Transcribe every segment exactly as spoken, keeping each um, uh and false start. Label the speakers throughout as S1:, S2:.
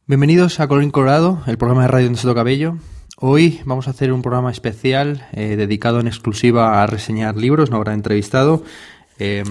S1: Bienvenidos a Colorín Colorado, el programa de radio donde se toca cabello. Hoy vamos a hacer un programa especial eh, dedicado en exclusiva a reseñar libros, no habrá entrevistado. Eh,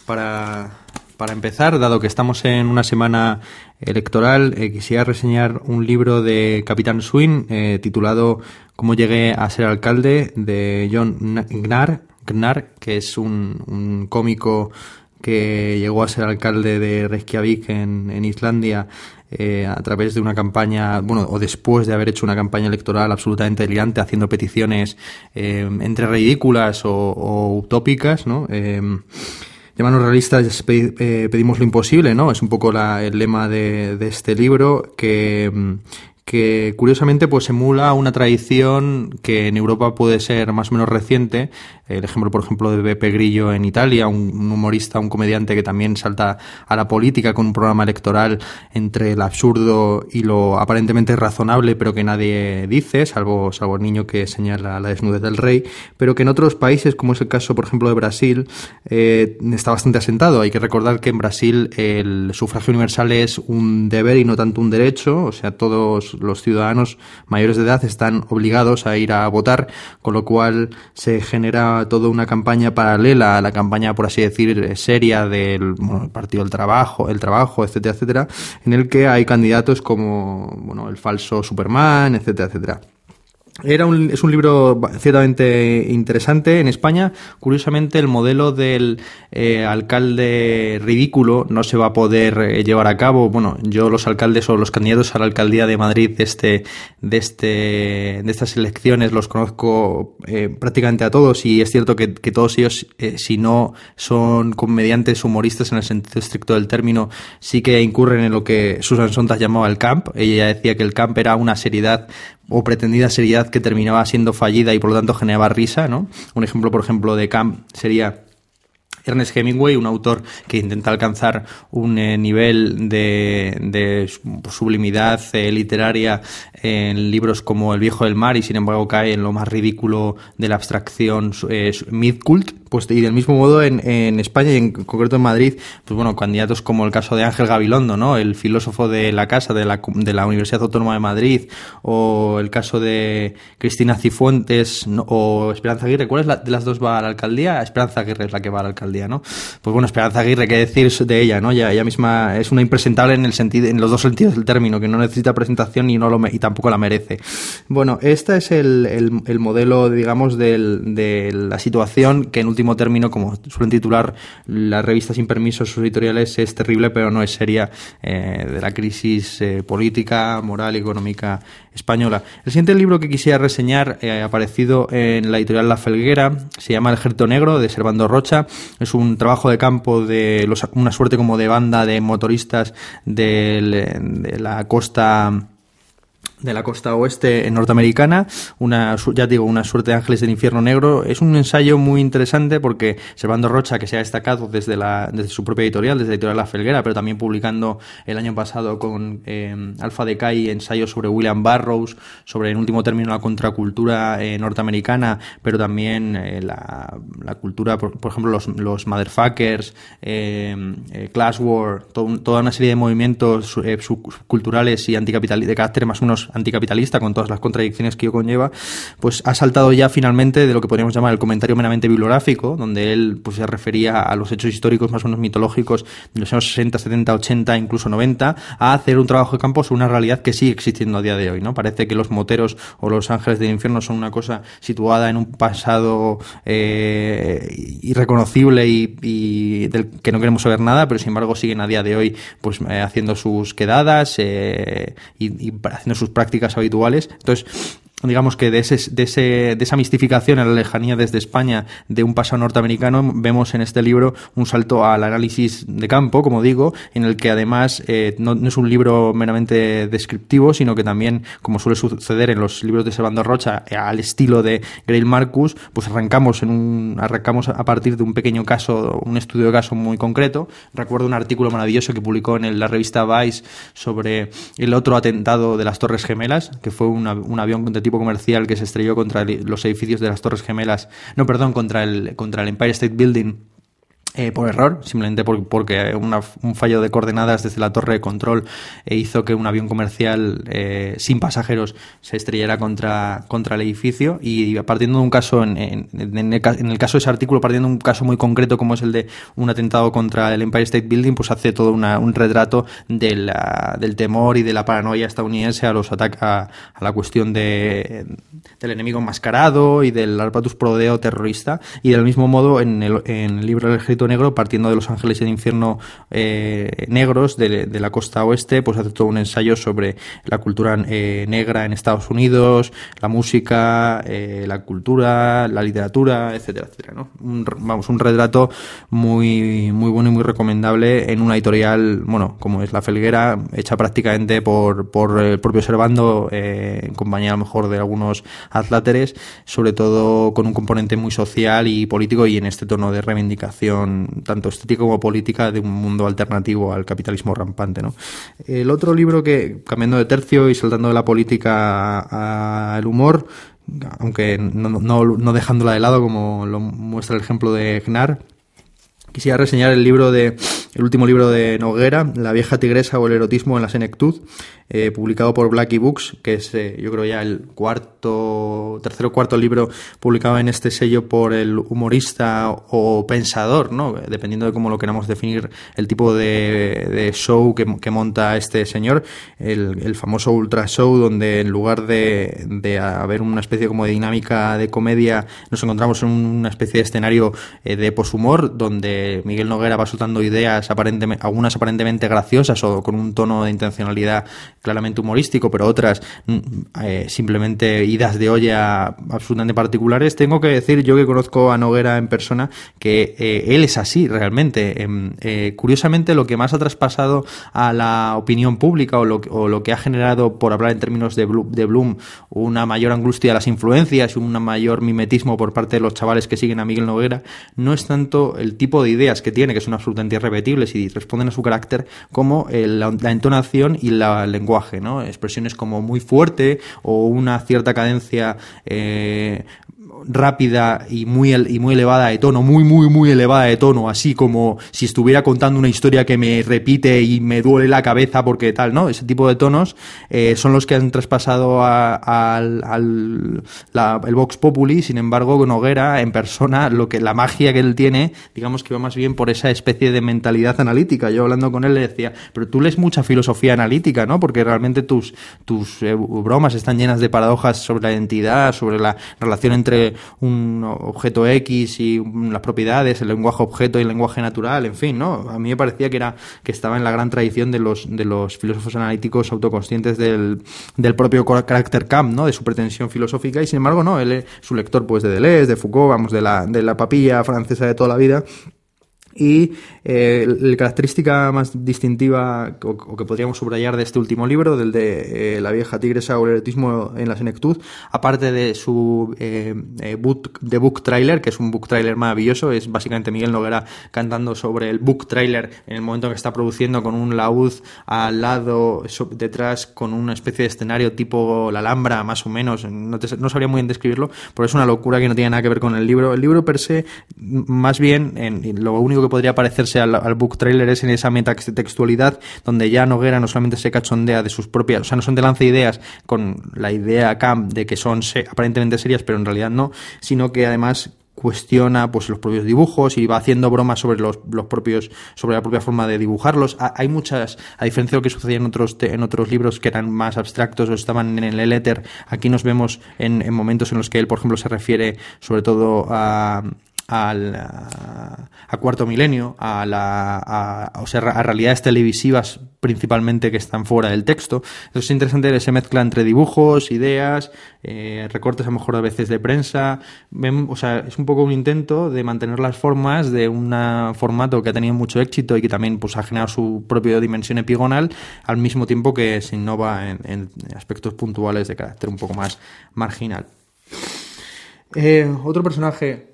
S1: para, para empezar, dado que estamos en una semana electoral, eh, quisiera reseñar un libro de Capitán Swing eh, titulado Cómo llegué a ser alcalde, de John Gnarr, Gnarr que es un, un cómico que llegó a ser alcalde de Reykjavik en, en Islandia eh, a través de una campaña, bueno, o después de haber hecho una campaña electoral absolutamente delirante, haciendo peticiones eh, entre ridículas o, o utópicas, ¿no? Eh, Llamanos realistas, pedimos lo imposible, ¿no? Es un poco la, el lema de, de este libro que... que curiosamente pues emula una tradición que en Europa puede ser más o menos reciente. El ejemplo, por ejemplo, de Beppe Grillo en Italia, un, un humorista, un comediante que también salta a la política con un programa electoral entre el absurdo y lo aparentemente razonable, pero que nadie dice, salvo, salvo el niño que señala la desnudez del rey, pero que en otros países, como es el caso, por ejemplo, de Brasil, eh, está bastante asentado. Hay que recordar que en Brasil el sufragio universal es un deber y no tanto un derecho, o sea, todos los ciudadanos mayores de edad están obligados a ir a votar, con lo cual se genera toda una campaña paralela a la campaña, por así decir, seria del bueno, Partido del Trabajo, el Trabajo, etcétera, etcétera, en el que hay candidatos como bueno, el falso Superman, etcétera, etcétera. Era un, es un libro ciertamente interesante. En España, curiosamente, el modelo del eh, alcalde ridículo no se va a poder eh, llevar a cabo. Bueno, yo los alcaldes o los candidatos a la alcaldía de Madrid de este de este de estas elecciones los conozco eh, prácticamente a todos, y es cierto que, que todos ellos, eh, si no son comediantes humoristas en el sentido estricto del término, sí que incurren en lo que Susan Sontag llamaba el camp. Ella decía que el camp era una seriedad o pretendida seriedad que terminaba siendo fallida y por lo tanto generaba risa, ¿no? Un ejemplo, por ejemplo, de camp sería Ernest Hemingway, un autor que intenta alcanzar un eh, nivel de, de sublimidad eh, literaria en libros como El viejo del mar, y sin embargo cae en lo más ridículo de la abstracción eh, mid-cult. Pues, y del mismo modo en, en España y en concreto en Madrid, pues bueno, candidatos como el caso de Ángel Gabilondo, ¿no? El filósofo de la casa de la, de la Universidad Autónoma de Madrid, o el caso de Cristina Cifuentes, ¿no? O Esperanza Aguirre. ¿Cuál es la, de las dos va a la alcaldía? Esperanza Aguirre es la que va a la alcaldía, ¿no? Pues bueno, Esperanza Aguirre, ¿qué decir de ella, no? Ya, ella misma es una impresentable en el sentido, en los dos sentidos del término, que no necesita presentación y no lo y tampoco la merece. Bueno, este es el, el, el modelo, digamos, del, de la situación que en último término, como suelen titular las revistas sin permiso, sus editoriales, es terrible pero no es seria, eh, de la crisis eh, política, moral y económica española. El siguiente libro que quisiera reseñar eh, ha aparecido en la editorial La Felguera, se llama El Ejército Negro, de Servando Rocha. Es un trabajo de campo de los, una suerte como de banda de motoristas del, de la costa de la costa oeste norteamericana, una, ya digo, una suerte de ángeles del infierno negro. Es un ensayo muy interesante porque Servando Rocha, que se ha destacado desde la desde su propia editorial, desde la editorial La Felguera, pero también publicando el año pasado con eh, Alpha Decay ensayos sobre William Burroughs, sobre en último término la contracultura eh, norteamericana, pero también eh, la, la cultura, por, por ejemplo, los, los motherfuckers, eh, eh, class war, to, toda una serie de movimientos eh, subculturales y anticapitalistas, de carácter más o menos anticapitalista, con todas las contradicciones que ello conlleva, pues ha saltado ya finalmente de lo que podríamos llamar el comentario meramente bibliográfico, donde él pues se refería a los hechos históricos más o menos mitológicos de los años sesenta, setenta, ochenta, incluso noventa, a hacer un trabajo de campo sobre una realidad que sigue existiendo a día de hoy, ¿no? Parece que los moteros o los ángeles del infierno son una cosa situada en un pasado eh, irreconocible y, y del que no queremos saber nada, pero sin embargo siguen a día de hoy pues eh, haciendo sus quedadas eh, y, y haciendo sus prácticas habituales. Entonces, digamos que de ese, de ese, de esa mistificación en la lejanía desde España de un pasado norteamericano, vemos en este libro un salto al análisis de campo, como digo, en el que además eh, no, no es un libro meramente descriptivo, sino que también, como suele suceder en los libros de Servando Rocha, eh, al estilo de Greil Marcus, pues arrancamos en un, arrancamos a partir de un pequeño caso, un estudio de caso muy concreto. Recuerdo un artículo maravilloso que publicó en el, la revista Vice sobre el otro atentado de las Torres Gemelas, que fue una, un avión de tipo comercial que se estrelló contra el, los edificios de las Torres Gemelas, no, perdón, contra el, contra el Empire State Building Eh, por error, simplemente por, porque una, un fallo de coordenadas desde la torre de control eh, hizo que un avión comercial eh, sin pasajeros se estrellara contra, contra el edificio, y partiendo de un caso, en, en, en, el, en el caso de ese artículo, partiendo de un caso muy concreto como es el de un atentado contra el Empire State Building, pues hace todo una, un retrato de la, del temor y de la paranoia estadounidense a los ataques a, a la cuestión de, del enemigo enmascarado y del arpatus prodeo terrorista, y del mismo modo en el, en el libro del Ejército Negro, partiendo de los ángeles y el infierno eh, negros de, de la costa oeste, pues hace todo un ensayo sobre la cultura eh, negra en Estados Unidos, la música, eh, la cultura, la literatura, etcétera, etcétera, ¿no? Un, vamos, un retrato muy, muy bueno y muy recomendable en una editorial, bueno, como es La Felguera, hecha prácticamente por, por el propio Servando, eh, en compañía a lo mejor de algunos adláteres, sobre todo con un componente muy social y político, y en este tono de reivindicación tanto estética como política de un mundo alternativo al capitalismo rampante, ¿no? El otro libro que, cambiando de tercio y saltando de la política al humor, aunque no, no, no dejándola de lado como lo muestra el ejemplo de Gnar, quisiera reseñar el libro de el último libro de Noguera, La vieja tigresa o el erotismo en la senectud, eh, publicado por Blackie Books, que es eh, yo creo ya el cuarto, tercero o cuarto libro publicado en este sello por el humorista o pensador, ¿no? Dependiendo de cómo lo queramos definir, el tipo de, de show que, que monta este señor, el, el famoso Ultra Show, donde en lugar de, de haber una especie como de dinámica de comedia, nos encontramos en una especie de escenario eh, de poshumor, donde Miguel Noguera va soltando ideas aparentemente, algunas aparentemente graciosas o con un tono de intencionalidad claramente humorístico, pero otras eh, simplemente idas de olla absolutamente particulares. Tengo que decir, yo que conozco a Noguera en persona, que eh, él es así realmente. Eh, eh, curiosamente, lo que más ha traspasado a la opinión pública o lo, o lo que ha generado, por hablar en términos de Bloom, de Bloom, una mayor angustia a las influencias y un mayor mimetismo por parte de los chavales que siguen a Miguel Noguera, no es tanto el tipo de ideas que tiene, que son absolutamente irrepetibles y responden a su carácter, como el, la, la entonación y la, el lenguaje, ¿no? Expresiones como muy fuerte o una cierta cadencia eh, rápida y muy y muy elevada de tono, muy muy muy elevada de tono, así como si estuviera contando una historia que me repite y me duele la cabeza porque tal, ¿no? Ese tipo de tonos eh, son los que han traspasado a, a, al, al la, el Vox Populi. Sin embargo, Noguera en persona, lo que la magia que él tiene, digamos que va más bien por esa especie de mentalidad analítica. Yo hablando con él le decía, pero tú lees mucha filosofía analítica, ¿no? Porque realmente tus tus eh, bromas están llenas de paradojas sobre la identidad, sobre la relación entre un objeto X y las propiedades, el lenguaje objeto y el lenguaje natural, en fin, ¿no? A mí me parecía que era que estaba en la gran tradición de los de los filósofos analíticos autoconscientes del, del propio carácter Kant, ¿no? De su pretensión filosófica, y sin embargo, no, él es su lector pues de Deleuze, de Foucault, vamos, de la de la papilla francesa de toda la vida. Y eh, la característica más distintiva o, o que podríamos subrayar de este último libro, del de eh, La vieja tigresa o el erotismo en la senectud, aparte de su eh, eh, book, de book trailer, que es un book trailer maravilloso, es básicamente Miguel Noguera cantando sobre el book trailer en el momento que está produciendo, con un laúd al lado, so, detrás, con una especie de escenario tipo la Alhambra, más o menos, no, te, no sabría muy bien describirlo, pero es una locura que no tiene nada que ver con el libro. El libro per se, más bien, en, lo único que podría parecerse al, al book trailer es en esa metatextualidad donde ya Noguera no solamente se cachondea de sus propias, o sea, no son de lanza ideas con la idea Kant de que son se, aparentemente serias, pero en realidad no, sino que además cuestiona pues los propios dibujos y va haciendo bromas sobre los, los propios, sobre la propia forma de dibujarlos. Hay muchas, a diferencia de lo que sucedía en otros en otros libros que eran más abstractos o estaban en el éter, aquí nos vemos en, en momentos en los que él, por ejemplo, se refiere sobre todo a Al, a, a Cuarto Milenio, a, la, a, o sea, a realidades televisivas principalmente que están fuera del texto. Entonces es interesante que se mezcla entre dibujos, ideas, eh, recortes a lo mejor a veces de prensa. Ven, o sea, es un poco un intento de mantener las formas de un formato que ha tenido mucho éxito y que también pues ha generado su propia dimensión epigonal, al mismo tiempo que se innova en, en aspectos puntuales de carácter un poco más marginal. Eh, otro personaje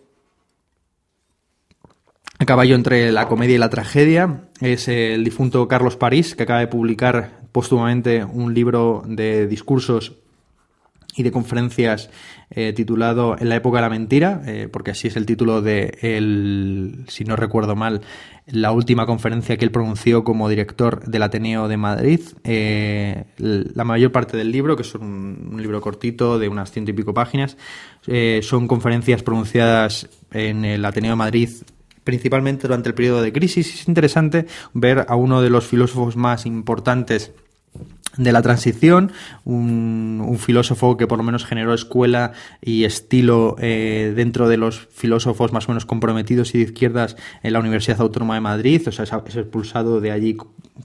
S1: a caballo entre la comedia y la tragedia es el difunto Carlos París, que acaba de publicar póstumamente un libro de discursos y de conferencias eh, titulado En la época de la mentira, eh, porque así es el título de, el, si no recuerdo mal, la última conferencia que él pronunció como director del Ateneo de Madrid. Eh, la mayor parte del libro, que es un, un libro cortito de unas ciento y pico páginas, eh, son conferencias pronunciadas en el Ateneo de Madrid, principalmente durante el periodo de crisis. Es interesante ver a uno de los filósofos más importantes de la transición, un, un filósofo que por lo menos generó escuela y estilo eh, dentro de los filósofos más o menos comprometidos y de izquierdas en la Universidad Autónoma de Madrid. O sea, es, es expulsado de allí,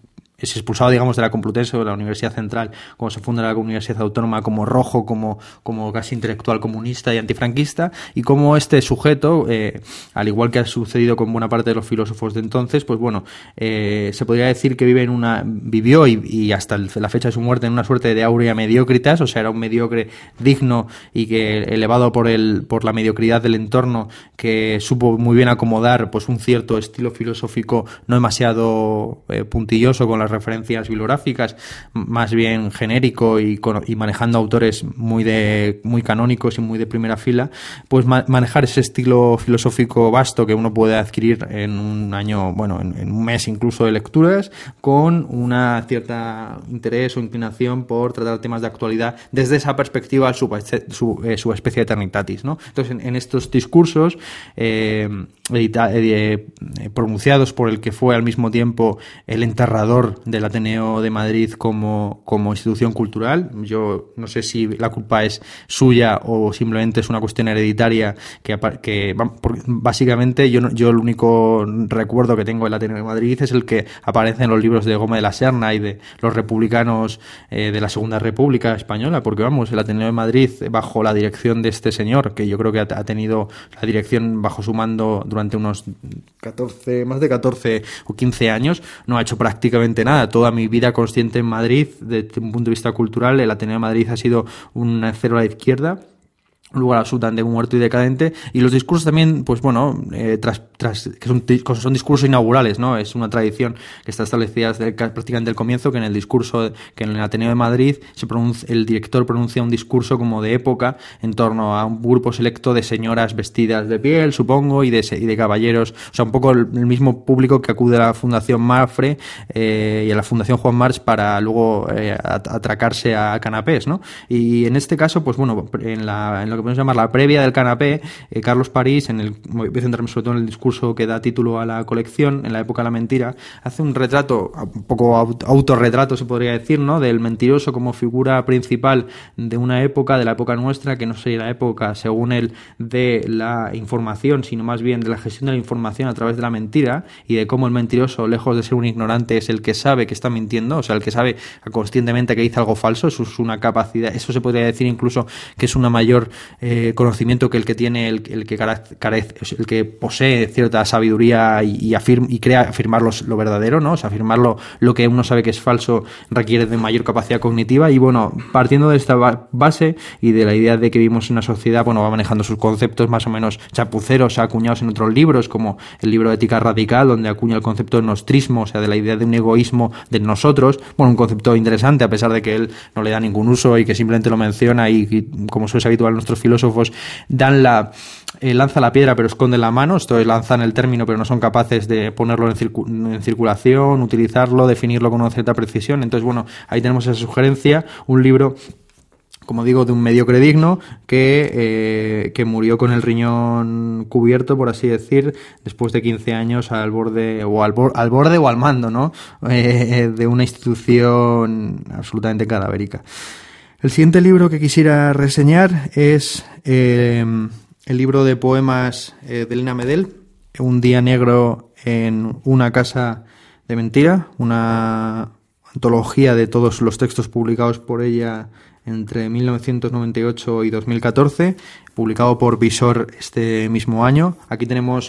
S1: es expulsado, digamos, de la Complutense o de la Universidad Central, cuando se funda la Universidad Autónoma, como rojo, como, como casi intelectual comunista y antifranquista, y como este sujeto, eh, al igual que ha sucedido con buena parte de los filósofos de entonces, pues bueno, eh, se podría decir que vive en una, vivió y, y hasta el, la fecha de su muerte en una suerte de aurea mediocritas, o sea, era un mediocre digno y que elevado por el, por la mediocridad del entorno, que supo muy bien acomodar pues un cierto estilo filosófico no demasiado eh, puntilloso con las referencias bibliográficas, más bien genérico y, con, y manejando autores muy de muy canónicos y muy de primera fila, pues ma- manejar ese estilo filosófico vasto que uno puede adquirir en un año, bueno, en, en un mes incluso de lecturas, con una cierta interés o inclinación por tratar temas de actualidad desde esa perspectiva su, su, eh, su especie eternitatis, ¿no? Entonces, en, en estos discursos eh, edita, eh, eh, pronunciados por el que fue al mismo tiempo el enterrador del Ateneo de Madrid como, como institución cultural. Yo no sé si la culpa es suya o simplemente es una cuestión hereditaria que, que básicamente yo, yo el único recuerdo que tengo del Ateneo de Madrid es el que aparece en los libros de Gómez de la Serna y de los republicanos eh, de la Segunda República Española, porque vamos, el Ateneo de Madrid bajo la dirección de este señor, que yo creo que ha, ha tenido la dirección bajo su mando durante unos catorce, más de catorce o quince años, no ha hecho prácticamente nada. Toda mi vida consciente en Madrid, desde un punto de vista cultural, el Ateneo de Madrid ha sido un cero a la izquierda, un lugar absolutamente muerto y decadente, y los discursos también, pues bueno, eh, tras, tras, que son, son discursos inaugurales, ¿no? Es una tradición que está establecida desde el, prácticamente el comienzo, que en el discurso, que en el Ateneo de Madrid, se pronuncia, el director pronuncia un discurso como de época en torno a un grupo selecto de señoras vestidas de piel, supongo, y de, y de caballeros, o sea, un poco el, el mismo público que acude a la Fundación Mafre eh, y a la Fundación Juan March para luego eh, atracarse a canapés, ¿no? Y en este caso, pues bueno, en, la, en lo que podemos llamar la previa del canapé, eh, Carlos París, en el, voy a centrarme sobre todo en el discurso que da título a la colección, En la época de la mentira, hace un retrato, un poco autorretrato se podría decir, ¿no?, del mentiroso como figura principal de una época, de la época nuestra, que no sería la época, según él, de la información, sino más bien de la gestión de la información a través de la mentira, y de cómo el mentiroso, lejos de ser un ignorante, es el que sabe que está mintiendo, o sea, el que sabe conscientemente que dice algo falso. Eso es una capacidad, eso se podría decir incluso que es una mayor Eh, conocimiento que el que tiene el, el que carece, el que posee cierta sabiduría y, y, afirma, y crea afirmar los, lo verdadero, ¿no? O sea, afirmar lo, lo que uno sabe que es falso requiere de mayor capacidad cognitiva. Y bueno, partiendo de esta base y de la idea de que vivimos en una sociedad, bueno, va manejando sus conceptos más o menos chapuceros, acuñados en otros libros, como el libro de Ética Radical, donde acuña el concepto de nostrismo, o sea, de la idea de un egoísmo de nosotros. Bueno, un concepto interesante, a pesar de que él no le da ningún uso y que simplemente lo menciona y, y como suele ser habitual en nuestros filósofos, dan la eh, lanza la piedra pero esconde la mano. Esto es, lanzan el término pero no son capaces de ponerlo en, circu- en circulación, utilizarlo, definirlo con una cierta precisión. Entonces, bueno, ahí tenemos esa sugerencia, un libro, como digo, de un mediocre digno que, eh, que murió con el riñón cubierto, por así decir, después de quince años al borde o al, bor- al borde o al mando, ¿no?, eh, de una institución absolutamente cadavérica. El siguiente libro que quisiera reseñar es eh, el libro de poemas eh, de Lina Medel, Un día negro en una casa de mentira, una antología de todos los textos publicados por ella entre mil novecientos noventa y ocho y dos mil catorce, publicado por Visor este mismo año. Aquí tenemos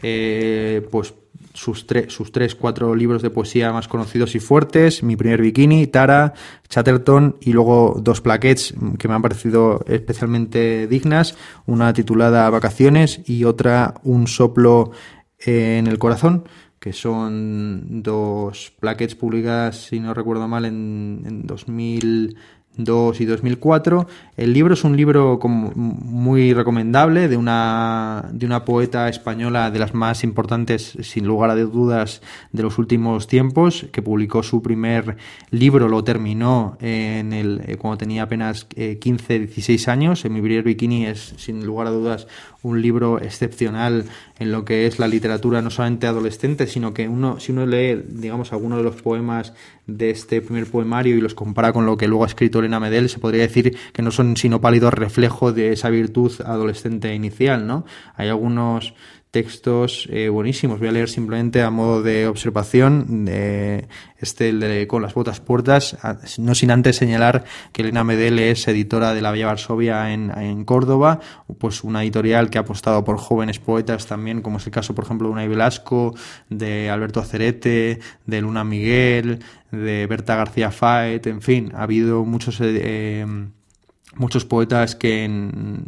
S1: eh, pues sus, tre- sus tres, cuatro libros de poesía más conocidos y fuertes: Mi primer bikini, Tara, Chatterton, y luego dos plaquettes que me han parecido especialmente dignas, una titulada Vacaciones y otra Un soplo en el corazón, que son dos plaquettes publicadas, si no recuerdo mal, en, en dos mil dos y dos mil cuatro. El libro es un libro como muy recomendable de una de una poeta española de las más importantes, sin lugar a dudas, de los últimos tiempos, que publicó su primer libro, lo terminó en el eh, cuando tenía apenas eh, quince, dieciséis años. En Mi primer bikini es, sin lugar a dudas, un libro excepcional en lo que es la literatura no solamente adolescente, sino que uno, si uno lee, digamos, algunos de los poemas de este primer poemario y los compara con lo que luego ha escrito Elena Medel, se podría decir que no son sino pálido reflejo de esa virtud adolescente inicial, ¿no? Hay algunos textos eh, buenísimos. Voy a leer simplemente a modo de observación de este el de Con las botas puestas, no sin antes señalar que Elena Medel es editora de La Bella Varsovia en, en Córdoba, pues una editorial que ha apostado por jóvenes poetas también, como es el caso, por ejemplo, de Unai Velasco, de Alberto Acerete, de Luna Miguel, de Berta García Faet. En fin, ha habido muchos eh, muchos poetas que en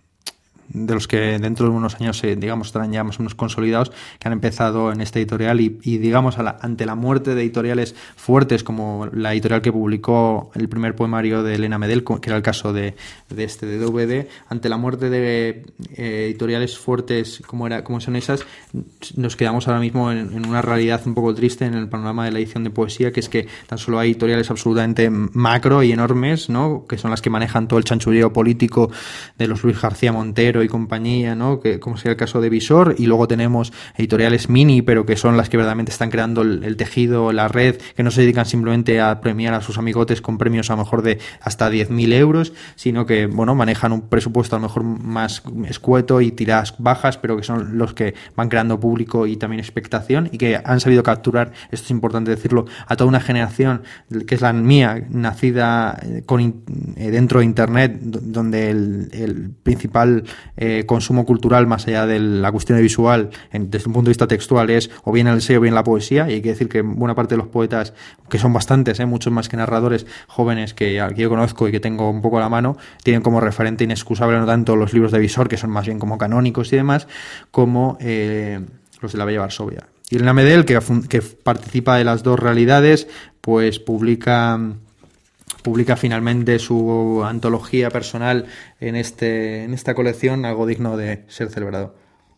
S1: de los que dentro de unos años, eh, digamos, estarán ya más o menos consolidados, que han empezado en esta editorial y, y digamos, a la, ante la muerte de editoriales fuertes, como la editorial que publicó el primer poemario de Elena Medel, que era el caso de, de este, de D V D, ante la muerte de eh, editoriales fuertes como, era, como son esas, nos quedamos ahora mismo en, en una realidad un poco triste en el panorama de la edición de poesía, que es que tan solo hay editoriales absolutamente macro y enormes, ¿no?, que son las que manejan todo el chanchullo político de los Luis García Montero y compañía, ¿no?, que como sería el caso de Visor, y luego tenemos editoriales mini, pero que son las que verdaderamente están creando el, el tejido, la red, que no se dedican simplemente a premiar a sus amigotes con premios a lo mejor de hasta diez mil euros, sino que, bueno, manejan un presupuesto a lo mejor más escueto y tiradas bajas, pero que son los que van creando público y también expectación, y que han sabido capturar, esto es importante decirlo, a toda una generación que es la mía, nacida con eh, dentro de Internet, donde el, el principal eh, consumo cultural, más allá de la cuestión de visual, en, desde un punto de vista textual, es o bien el ensayo o bien la poesía, y hay que decir que buena parte de los poetas, que son bastantes, eh, muchos más que narradores jóvenes que, que yo conozco y que tengo un poco a la mano, tienen como referente inexcusable no tanto los libros de Visor, que son más bien como canónicos y demás, como eh, los de La Bella Varsovia. Y Elena Medel, que, que participa de las dos realidades, pues publica... publica finalmente su antología personal en este en esta colección, algo digno de ser celebrado.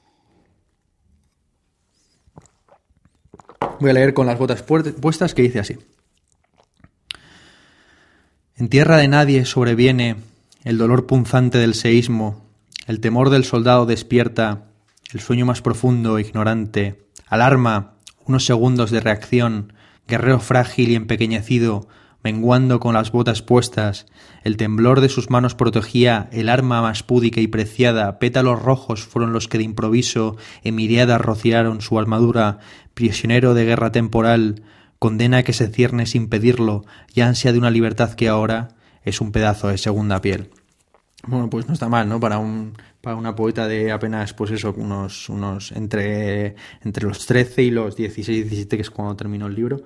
S1: Voy a leer Con las botas puestas, que dice así: en tierra de nadie sobreviene el dolor punzante del seísmo, el temor del soldado despierta, el sueño más profundo, ignorante, alarma, unos segundos de reacción, guerrero frágil y empequeñecido, menguando con las botas puestas, el temblor de sus manos protegía el arma más púdica y preciada, pétalos rojos fueron los que de improviso en miriadas rociaron su armadura, prisionero de guerra temporal, condena que se cierne sin pedirlo y ansia de una libertad que ahora es un pedazo de segunda piel. Bueno, pues no está mal, ¿no?, para un para una poeta de apenas, pues eso, unos unos entre entre los trece y los dieciséis, diecisiete, que es cuando terminó el libro.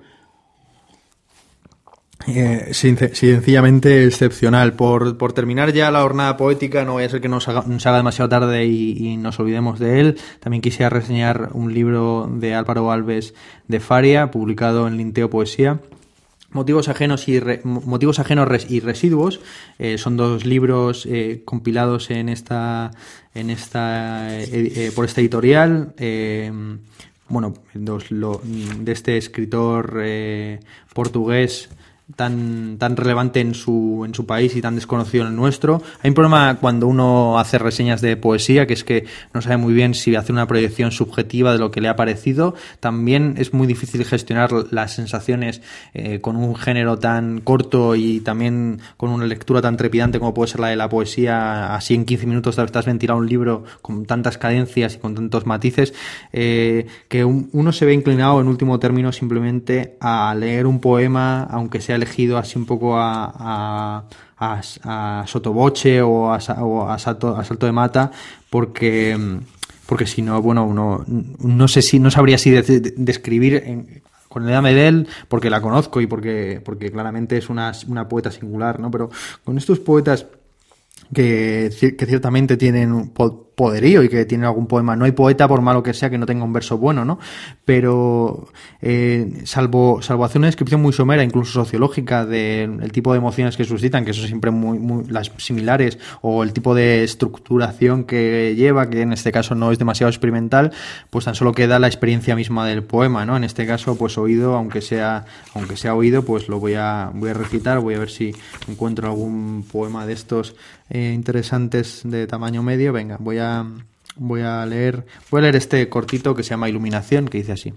S1: Eh, sencillamente excepcional. Por, por terminar ya la jornada poética, no vaya a ser que nos haga, nos haga demasiado tarde y, y nos olvidemos de él. También quisiera reseñar un libro de Álvaro Alves de Faria, publicado en Linteo Poesía. Motivos ajenos y re, motivos ajenos res, y residuos. Eh, son dos libros eh, compilados en esta en esta eh, eh, por esta editorial. Eh, bueno, dos, lo, de este escritor eh, portugués tan tan relevante en su en su país y tan desconocido en el nuestro. Hay un problema cuando uno hace reseñas de poesía, que es que no sabe muy bien si hace una proyección subjetiva de lo que le ha parecido. También es muy difícil gestionar las sensaciones eh, con un género tan corto y también con una lectura tan trepidante como puede ser la de la poesía. Así en quince minutos te has ventilado un libro con tantas cadencias y con tantos matices, eh, que un, uno se ve inclinado en último término simplemente a leer un poema, aunque sea elegido así un poco a, a, a, a sotoboche o a, o a, salto, a salto de mata, porque porque si no, bueno, uno no sé si no sabría si de, de, describir en, con Elena Medel, porque la conozco y porque porque claramente es una, una poeta singular, ¿no? Pero con estos poetas que, que ciertamente tienen poderío y que tiene algún poema. No hay poeta, por malo que sea, que no tenga un verso bueno, ¿no? Pero eh, salvo, salvo hacer una descripción muy somera, incluso sociológica, del tipo de emociones que suscitan, que son siempre muy, muy las similares, o el tipo de estructuración que lleva, que en este caso no es demasiado experimental, pues tan solo queda la experiencia misma del poema, ¿no? En este caso, pues oído, aunque sea, aunque sea oído, pues lo voy a, voy a recitar, voy a ver si encuentro algún poema de estos eh, interesantes de tamaño medio. Venga, voy a voy a leer voy a leer este cortito que se llama Iluminación, que dice así: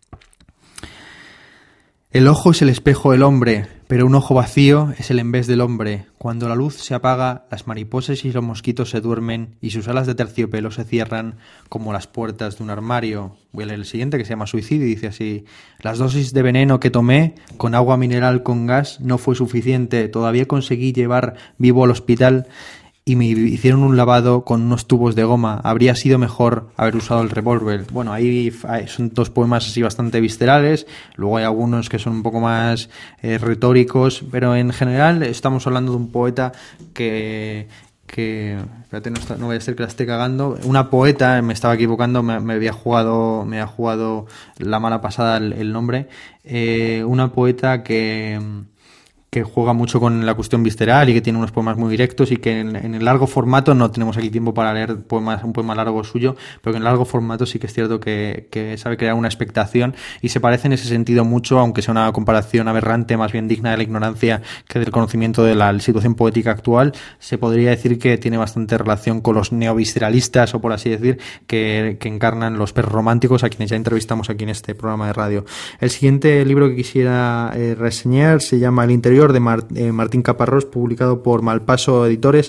S1: el ojo es el espejo del hombre, pero un ojo vacío es el envés del hombre. Cuando la luz se apaga, las mariposas y los mosquitos se duermen y sus alas de terciopelo se cierran como las puertas de un armario. Voy a leer el siguiente, que se llama Suicidio, y dice así: las dosis de veneno que tomé con agua mineral con gas no fue suficiente. Todavía conseguí llevar vivo al hospital y me hicieron un lavado con unos tubos de goma. Habría sido mejor haber usado el revólver. Bueno, ahí son dos poemas así bastante viscerales. Luego hay algunos que son un poco más eh, retóricos, pero en general estamos hablando de un poeta que... que espérate, no, está, no vaya a ser que la esté cagando. Una poeta, me estaba equivocando, me, me había jugado me había jugado la mala pasada el, el nombre. Eh, una poeta que... que juega mucho con la cuestión visceral y que tiene unos poemas muy directos, y que en, en el largo formato, no tenemos aquí tiempo para leer poemas, un poema largo suyo, pero que en largo formato sí que es cierto que, que sabe crear una expectación y se parece en ese sentido mucho, aunque sea una comparación aberrante, más bien digna de la ignorancia que del conocimiento de la situación poética actual. Se podría decir que tiene bastante relación con los neovisceralistas, o por así decir, que, que encarnan los perros románticos, a quienes ya entrevistamos aquí en este programa de radio. El siguiente libro que quisiera eh, reseñar se llama El interior, de Mar, eh, Martín Caparrós, publicado por Malpaso Editores.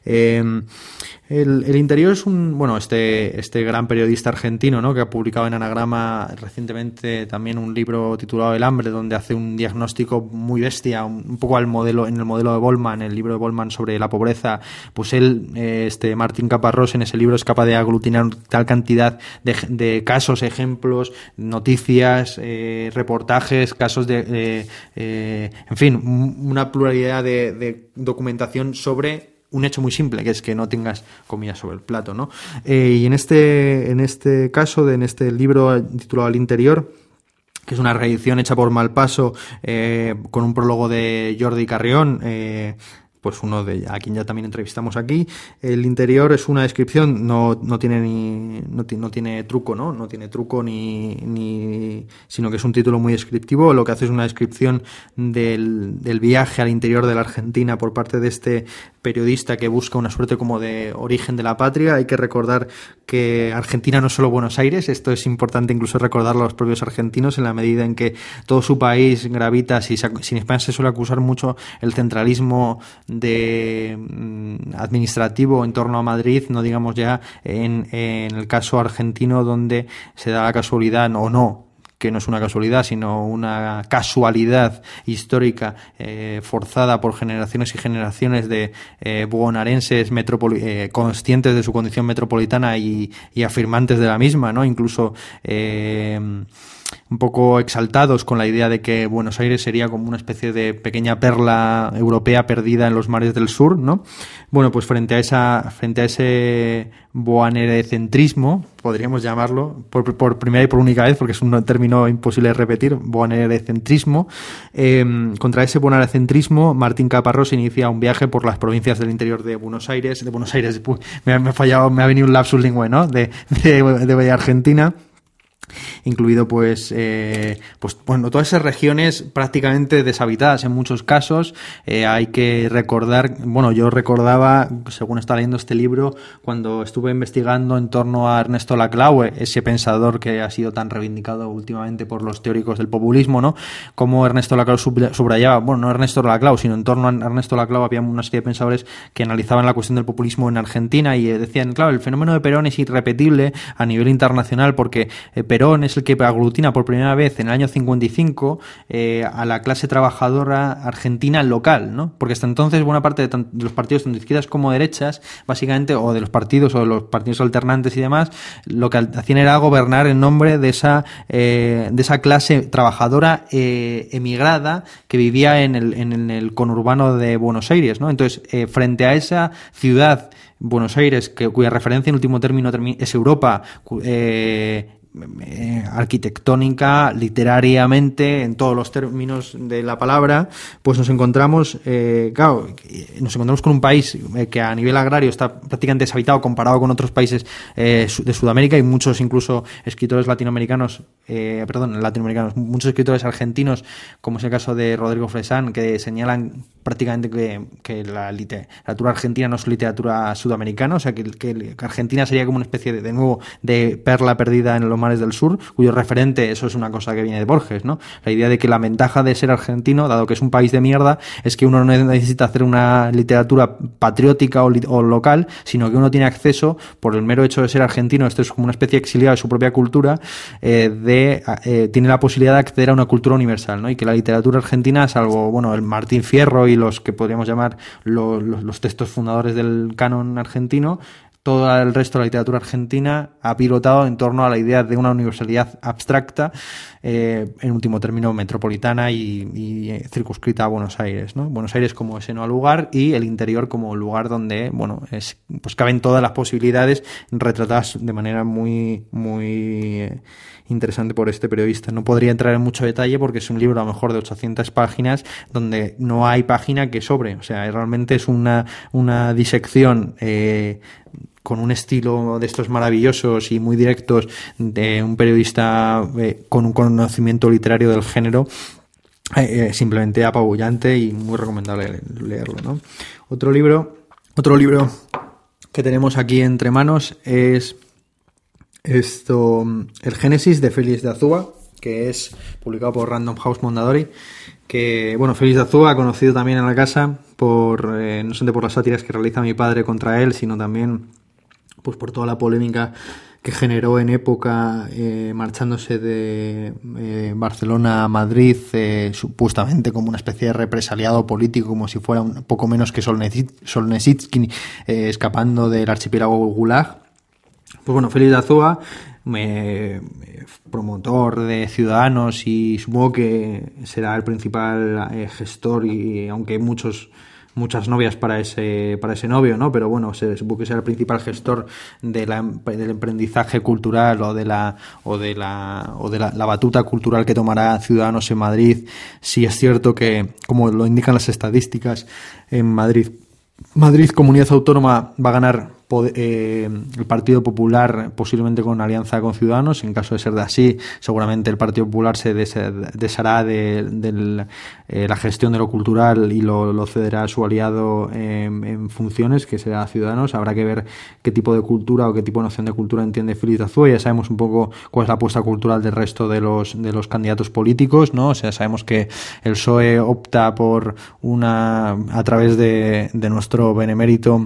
S1: Eh, el, el interior es un, bueno, este, este gran periodista argentino, ¿no?, que ha publicado en Anagrama recientemente también un libro titulado El hambre, donde hace un diagnóstico muy bestia, un, un poco al modelo, en el modelo de Goldman, el libro de Goldman sobre la pobreza. Pues él, eh, este Martín Caparrós, en ese libro es capaz de aglutinar tal cantidad de, de casos, ejemplos, noticias, eh, reportajes, casos de, eh, eh, en fin, una pluralidad de, de documentación sobre un hecho muy simple, que es que no tengas comida sobre el plato, ¿no? Eh, y en este, en este caso, de, en este libro titulado El interior, que es una reedición hecha por Malpaso, eh, con un prólogo de Jordi Carrión, eh, pues uno de a quien ya también entrevistamos aquí. El interior es una descripción, no, no tiene ni no, no tiene truco, ¿no? No tiene truco ni, ni sino que es un título muy descriptivo. Lo que hace es una descripción del, del viaje al interior de la Argentina por parte de este periodista que busca una suerte como de origen de la patria. Hay que recordar que Argentina no es solo Buenos Aires, esto es importante incluso recordarlo a los propios argentinos, en la medida en que todo su país gravita, si, si en España se suele acusar mucho el centralismo de mm, administrativo en torno a Madrid, no digamos ya en, en el caso argentino, donde se da la casualidad o no, que no es una casualidad, sino una casualidad histórica eh, forzada por generaciones y generaciones de eh, bonaerenses metropoli- eh, conscientes de su condición metropolitana y, y afirmantes de la misma, ¿no? Incluso eh, un poco exaltados con la idea de que Buenos Aires sería como una especie de pequeña perla europea perdida en los mares del sur, ¿no? Bueno, pues frente a esa, frente a ese bonaerecentrismo, podríamos llamarlo, por, por primera y por única vez, porque es un término imposible de repetir, bonaerecentrismo, eh, contra ese bonaerecentrismo, Martín Caparrós inicia un viaje por las provincias del interior de Buenos Aires, de Buenos Aires, me ha, me ha fallado, me ha venido un lapsus lingüe, ¿no? De, de, de, de Argentina, incluido pues eh, pues bueno, todas esas regiones prácticamente deshabitadas en muchos casos. Eh, hay que recordar, bueno, yo recordaba, según estaba leyendo este libro, cuando estuve investigando en torno a Ernesto Laclau, ese pensador que ha sido tan reivindicado últimamente por los teóricos del populismo, ¿no? Como Ernesto Laclau subrayaba, bueno, no Ernesto Laclau, sino en torno a Ernesto Laclau había una serie de pensadores que analizaban la cuestión del populismo en Argentina y decían, claro, el fenómeno de Perón es irrepetible a nivel internacional porque eh, Perón es el que aglutina por primera vez en el año cincuenta y cinco eh, a la clase trabajadora argentina local, ¿no? Porque hasta entonces buena parte de, tan, de los partidos, tanto de izquierdas como derechas, básicamente, o de los partidos o de los partidos alternantes y demás, lo que hacían era gobernar en nombre de esa eh, de esa clase trabajadora eh, emigrada que vivía en el, en el conurbano de Buenos Aires, ¿no? Entonces, eh, frente a esa ciudad, Buenos Aires, que, cuya referencia en último término es Europa, eh, Eh, arquitectónica, literariamente, en todos los términos de la palabra, pues nos encontramos, eh, claro, nos encontramos con un país eh, que a nivel agrario está prácticamente deshabitado comparado con otros países eh, de Sudamérica, y muchos incluso escritores latinoamericanos, eh, perdón, latinoamericanos, muchos escritores argentinos, como es el caso de Rodrigo Fresán, que señalan prácticamente que, que la literatura argentina no es literatura sudamericana, o sea, que, que Argentina sería como una especie de, de nuevo de perla perdida en los mares del sur, cuyo referente, eso es una cosa que viene de Borges, ¿no? La idea de que la ventaja de ser argentino, dado que es un país de mierda, es que uno no necesita hacer una literatura patriótica o, li- o local, sino que uno tiene acceso, por el mero hecho de ser argentino, esto es como una especie de exiliado de su propia cultura, eh, de eh, tiene la posibilidad de acceder a una cultura universal, ¿no? Y que la literatura argentina, salvo, bueno, el Martín Fierro y los que podríamos llamar los, los, los textos fundadores del canon argentino, todo el resto de la literatura argentina ha pilotado en torno a la idea de una universalidad abstracta, eh, en último término metropolitana y, y circunscrita a Buenos Aires, ¿no? Buenos Aires como ese no lugar y el interior como lugar donde, bueno, es, pues caben todas las posibilidades retratadas de manera muy, muy eh, interesante por este periodista. No podría entrar en mucho detalle porque es un libro a lo mejor de ochocientas páginas donde no hay página que sobre, o sea, realmente es una, una disección eh, con un estilo de estos maravillosos y muy directos de un periodista eh, con un conocimiento literario del género, eh, eh, simplemente apabullante y muy recomendable leerlo, ¿no? Otro libro, otro libro que tenemos aquí entre manos es esto, El Génesis, de Félix de Azúa, que es publicado por Random House Mondadori, que, bueno, Félix de Azúa, conocido también en la casa por, eh, no solamente por las sátiras que realiza mi padre contra él, sino también pues por toda la polémica que generó en época eh, marchándose de eh, Barcelona a Madrid, eh, supuestamente como una especie de represaliado político, como si fuera un poco menos que Solzhenitsyn, eh, escapando del archipiélago Gulag. Pues bueno, Félix de Azúa, eh, promotor de Ciudadanos, y supongo que será el principal eh, gestor, y aunque hay muchos muchas novias para ese para ese novio, ¿no? Pero bueno, se supongo que será el principal gestor de la, del emprendizaje cultural o de la o de la o de la, la batuta cultural que tomará Ciudadanos en Madrid. Sí es cierto que, como lo indican las estadísticas, en Madrid Madrid, comunidad autónoma, va a ganar eh, el Partido Popular, posiblemente con alianza con Ciudadanos. En caso de ser de así, seguramente el Partido Popular se deshará de, de, de eh, la gestión de lo cultural y lo, lo cederá a su aliado eh, en funciones, que será Ciudadanos. Habrá que ver qué tipo de cultura o qué tipo de noción de cultura entiende Félix de Azúa. Ya sabemos un poco cuál es la apuesta cultural del resto de los de los candidatos políticos, ¿no? O sea, sabemos que el P S O E opta por una, a través de, de nuestro benemérito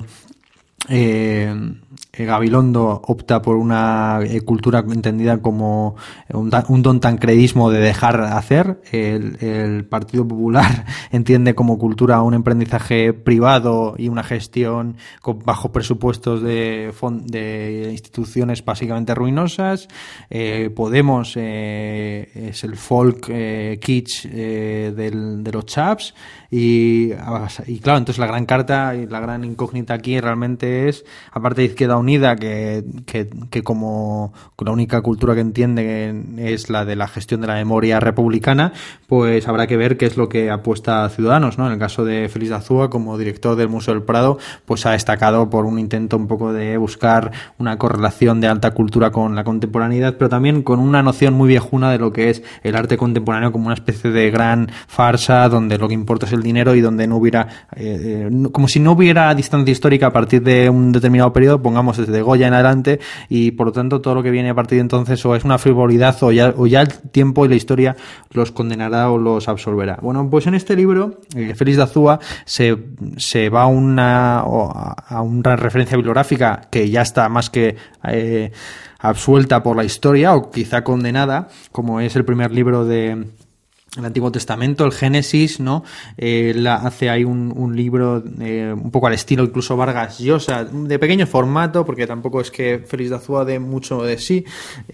S1: Eh, Gabilondo opta por una eh, cultura entendida como un, un don tancredismo de dejar hacer. El, el Partido Popular entiende como cultura un emprendizaje privado y una gestión con bajos presupuestos de, de instituciones básicamente ruinosas. Eh, Podemos eh, es el folk eh, kitsch eh, del, de los chaps. Y, y claro, entonces la gran carta y la gran incógnita aquí realmente es, aparte de Izquierda Unida, que, que, que como la única cultura que entiende es la de la gestión de la memoria republicana, pues habrá que ver qué es lo que apuesta Ciudadanos, ¿no? En el caso de Félix de Azúa, como director del Museo del Prado, pues ha destacado por un intento un poco de buscar una correlación de alta cultura con la contemporaneidad, pero también con una noción muy viejuna de lo que es el arte contemporáneo como una especie de gran farsa donde lo que importa es el dinero y donde no hubiera, eh, eh, como si no hubiera distancia histórica a partir de un determinado periodo, pongamos desde Goya en adelante, y por lo tanto todo lo que viene a partir de entonces o es una frivolidad o ya, o ya el tiempo y la historia los condenará o los absolverá. Bueno, pues en este libro, eh, Félix de Azúa se, se va a una, a una referencia bibliográfica que ya está más que eh, absuelta por la historia o quizá condenada, como es el primer libro de el Antiguo Testamento, el Génesis, ¿no? Eh, la, hace ahí un, un libro eh, un poco al estilo incluso Vargas Llosa, de pequeño formato, porque tampoco es que Félix de Azúa dé mucho de sí,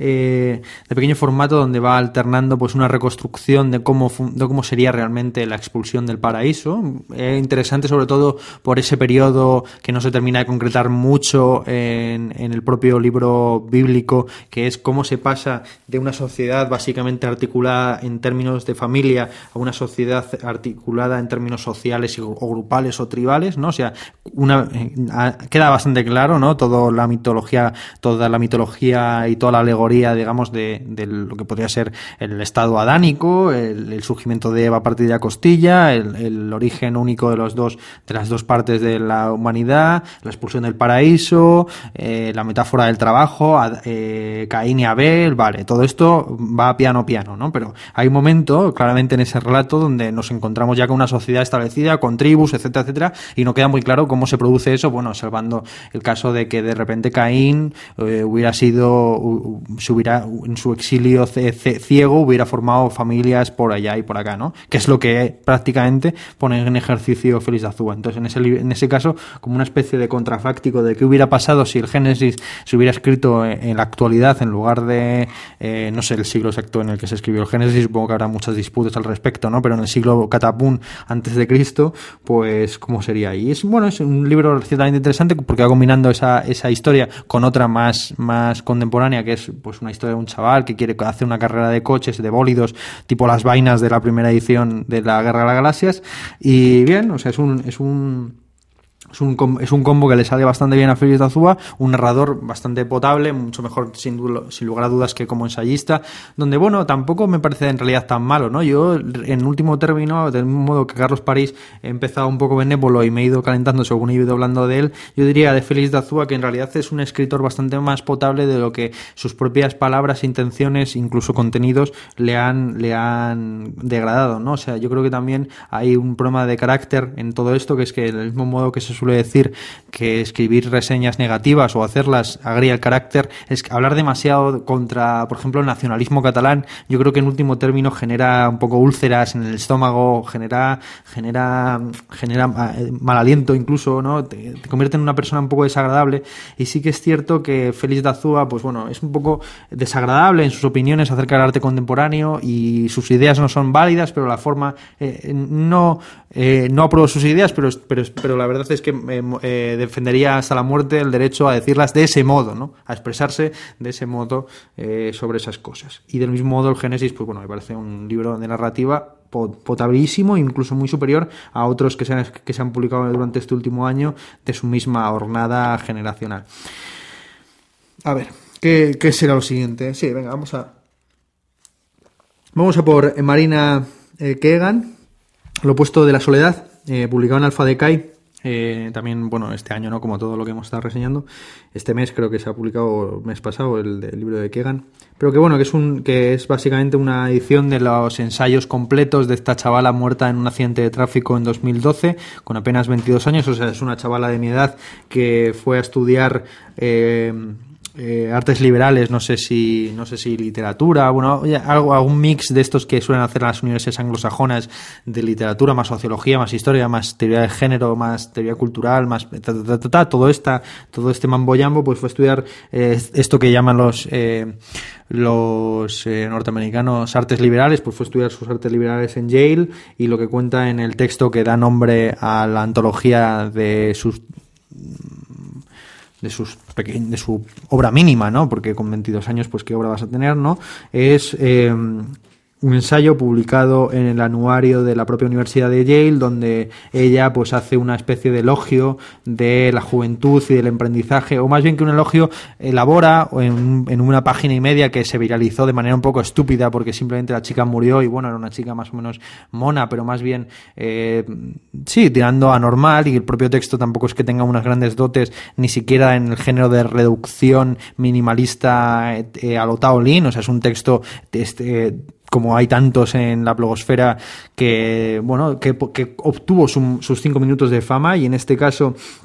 S1: eh, de pequeño formato, donde va alternando pues una reconstrucción de cómo, de cómo sería realmente la expulsión del paraíso. Eh, interesante sobre todo por ese periodo que no se termina de concretar mucho en, en el propio libro bíblico, que es cómo se pasa de una sociedad básicamente articulada en términos de familia familia a una sociedad articulada en términos sociales o grupales o tribales, ¿no? O sea, una eh, queda bastante claro, ¿no? Toda la mitología, toda la mitología y toda la alegoría, digamos, de, de lo que podría ser el estado adánico, el, el surgimiento de Eva a partir de la costilla, el, el origen único de los dos, de las dos partes de la humanidad, la expulsión del paraíso, eh, la metáfora del trabajo, eh, Caín y Abel, vale, todo esto va piano piano, ¿no? Pero hay un momento claramente en ese relato donde nos encontramos ya con una sociedad establecida, con tribus, etcétera, etcétera, y no queda muy claro cómo se produce eso, bueno, salvando el caso de que de repente Caín eh, hubiera sido, uh, se hubiera, en su exilio c- c- ciego, hubiera formado familias por allá y por acá, ¿no? Que es lo que prácticamente pone en ejercicio Félix de Azúa. Entonces, en ese, en ese caso, como una especie de contrafáctico de qué hubiera pasado si el Génesis se hubiera escrito en, en la actualidad en lugar de, eh, no sé, el siglo exacto en el que se escribió el Génesis, supongo que habrá muchas disputas al respecto, ¿no? Pero en el siglo Catapún antes de Cristo, pues cómo sería. Y es bueno, es un libro ciertamente interesante porque va combinando esa, esa historia con otra más, más contemporánea, que es pues una historia de un chaval que quiere hacer una carrera de coches, de bólidos, tipo las vainas de la primera edición de la Guerra de las Galaxias. Y bien, o sea, es un, es un Es un, es un combo que le sale bastante bien a Félix de Azúa, un narrador bastante potable, mucho mejor sin, sin lugar a dudas que como ensayista, donde bueno, tampoco me parece en realidad tan malo, ¿no? Yo en último término, del mismo modo que Carlos París he empezado un poco benévolo y me he ido calentando según he ido hablando de él, yo diría de Félix de Azúa que en realidad es un escritor bastante más potable de lo que sus propias palabras, intenciones, incluso contenidos le han, le han degradado, ¿no? O sea, yo creo que también hay un problema de carácter en todo esto, que es que del mismo modo que se suele decir que escribir reseñas negativas o hacerlas agria el carácter, es hablar demasiado contra, por ejemplo, el nacionalismo catalán, yo creo que en último término genera un poco úlceras en el estómago, genera genera genera mal aliento incluso, ¿no? Te, te convierte en una persona un poco desagradable. Y sí que es cierto que Félix de Azúa, pues bueno, es un poco desagradable en sus opiniones acerca del arte contemporáneo y sus ideas no son válidas, pero la forma eh, no eh, no apruebo sus ideas, pero pero pero la verdad es que eh, eh, defendería hasta la muerte el derecho a decirlas de ese modo, ¿no? A expresarse de ese modo eh, sobre esas cosas. Y del mismo modo el Génesis, pues bueno, me parece un libro de narrativa potabilísimo, incluso muy superior a otros que se han, que se han publicado durante este último año de su misma hornada generacional. A ver, ¿qué, qué será lo siguiente? Sí, venga, vamos a vamos a por Marina eh, Keegan, Lo opuesto de la soledad, eh, publicado en Alfa Decay. Eh, también, bueno, este año, ¿no? Como todo lo que hemos estado reseñando, este mes creo que se ha publicado, el mes pasado, el, el libro de Keegan, pero que bueno, que es un que es básicamente una edición de los ensayos completos de esta chavala muerta en un accidente de tráfico en dos mil doce, con apenas veintidós años, o sea, es una chavala de mi edad que fue a estudiar eh, Eh, artes liberales, no sé si no sé si literatura, bueno, algo, algún mix de estos que suelen hacer las universidades anglosajonas de literatura, más sociología, más historia, más teoría de género, más teoría cultural, más ta, ta, ta, ta, ta, todo esta todo este mambo jambo, pues fue a estudiar eh, esto que llaman los eh, los eh, norteamericanos artes liberales, pues fue a estudiar sus artes liberales en Yale, y lo que cuenta en el texto que da nombre a la antología de sus de sus peque- de su obra mínima, ¿no? Porque con veintidós años, pues qué obra vas a tener, ¿no? Es eh, un ensayo publicado en el anuario de la propia Universidad de Yale, donde ella pues hace una especie de elogio de la juventud y del emprendizaje, o más bien que un elogio elabora en, en una página y media que se viralizó de manera un poco estúpida, porque simplemente la chica murió y bueno, era una chica más o menos mona, pero más bien eh, sí, tirando a normal, y el propio texto tampoco es que tenga unas grandes dotes, ni siquiera en el género de reducción minimalista eh, a lo Tao Lin, o sea, es un texto este, como hay tantos en la blogosfera que, bueno, que, que obtuvo su, sus cinco minutos de fama, y en este caso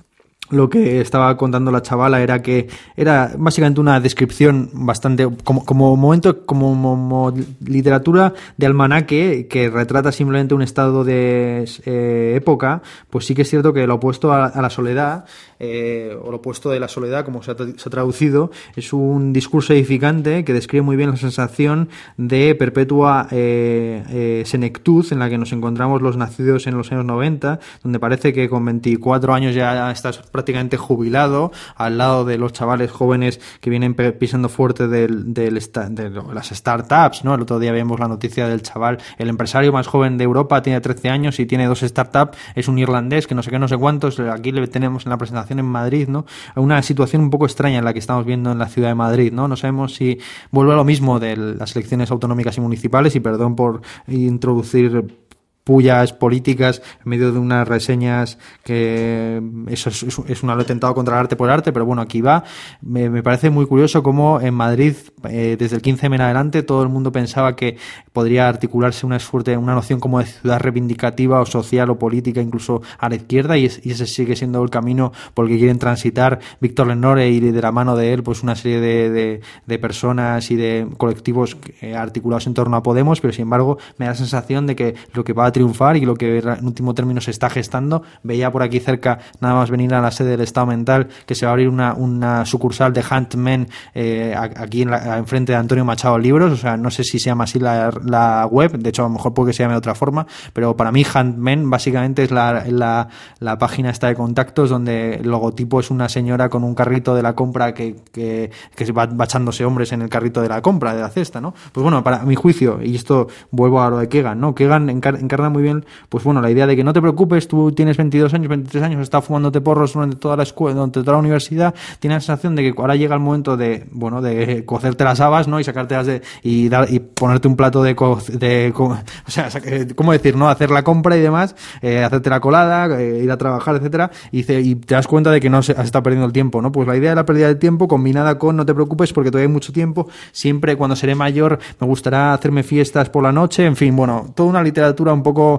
S1: lo que estaba contando la chavala era que era básicamente una descripción bastante como, como momento, como, como literatura de almanaque que retrata simplemente un estado de eh, época. Pues sí que es cierto que lo opuesto a, a la soledad, eh, o lo opuesto de la soledad, como se ha, se ha traducido, es un discurso edificante que describe muy bien la sensación de perpetua eh, eh, senectud en la que nos encontramos los nacidos en los años noventa, donde parece que con veinticuatro años ya estás prácticamente jubilado, al lado de los chavales jóvenes que vienen pisando fuerte del, del, de las startups, ¿no? El otro día vimos la noticia del chaval, el empresario más joven de Europa, tiene trece años y tiene dos startups, es un irlandés que no sé qué, no sé cuántos, aquí le tenemos en la presentación en Madrid, ¿no? Una situación un poco extraña en la que estamos viendo en la ciudad de Madrid, ¿no? No sabemos si vuelve a lo mismo de las elecciones autonómicas y municipales, y perdón por introducir pullas políticas en medio de unas reseñas que eso es, es un atentado contra el arte por arte, pero bueno, aquí va. Me, me parece muy curioso cómo en Madrid, eh, desde el quince eme en adelante, todo el mundo pensaba que podría articularse una suerte, una noción como de ciudad reivindicativa o social o política, incluso a la izquierda, y, es, y ese sigue siendo el camino por el que quieren transitar Víctor Lenore y de la mano de él, pues una serie de, de, de personas y de colectivos eh, articulados en torno a Podemos, pero sin embargo me da la sensación de que lo que va a triunfar y lo que en último término se está gestando. Veía por aquí cerca, nada más venir a la sede del Estado Mental, que se va a abrir una, una sucursal de Handmen eh, aquí en la, enfrente de Antonio Machado Libros. O sea, no sé si se llama así la, la web, de hecho a lo mejor puede que se llame de otra forma, pero para mí Handmen básicamente es la, la, la página esta de contactos donde el logotipo es una señora con un carrito de la compra que, que, que va, va echándose hombres en el carrito de la compra, de la cesta, ¿no? Pues bueno, para mi juicio, y esto vuelvo a lo de Kegan, ¿no? Kegan encar- encarna muy bien, pues bueno, la idea de que no te preocupes, tú tienes veintidós años, veintitrés años, has estado fumándote porros durante toda la escuela, durante toda la universidad, tienes la sensación de que ahora llega el momento de, bueno, de cocerte las habas, ¿no? Y sacártelas de, y dar, y ponerte un plato de, co, de co, o sea, ¿cómo decir, no? Hacer la compra y demás, eh, hacerte la colada, eh, ir a trabajar, etcétera, y, te, y te das cuenta de que no se, has estado perdiendo el tiempo, ¿no? Pues la idea de la pérdida de tiempo combinada con no te preocupes porque todavía hay mucho tiempo, siempre cuando seré mayor me gustará hacerme fiestas por la noche, en fin, bueno, toda una literatura un poco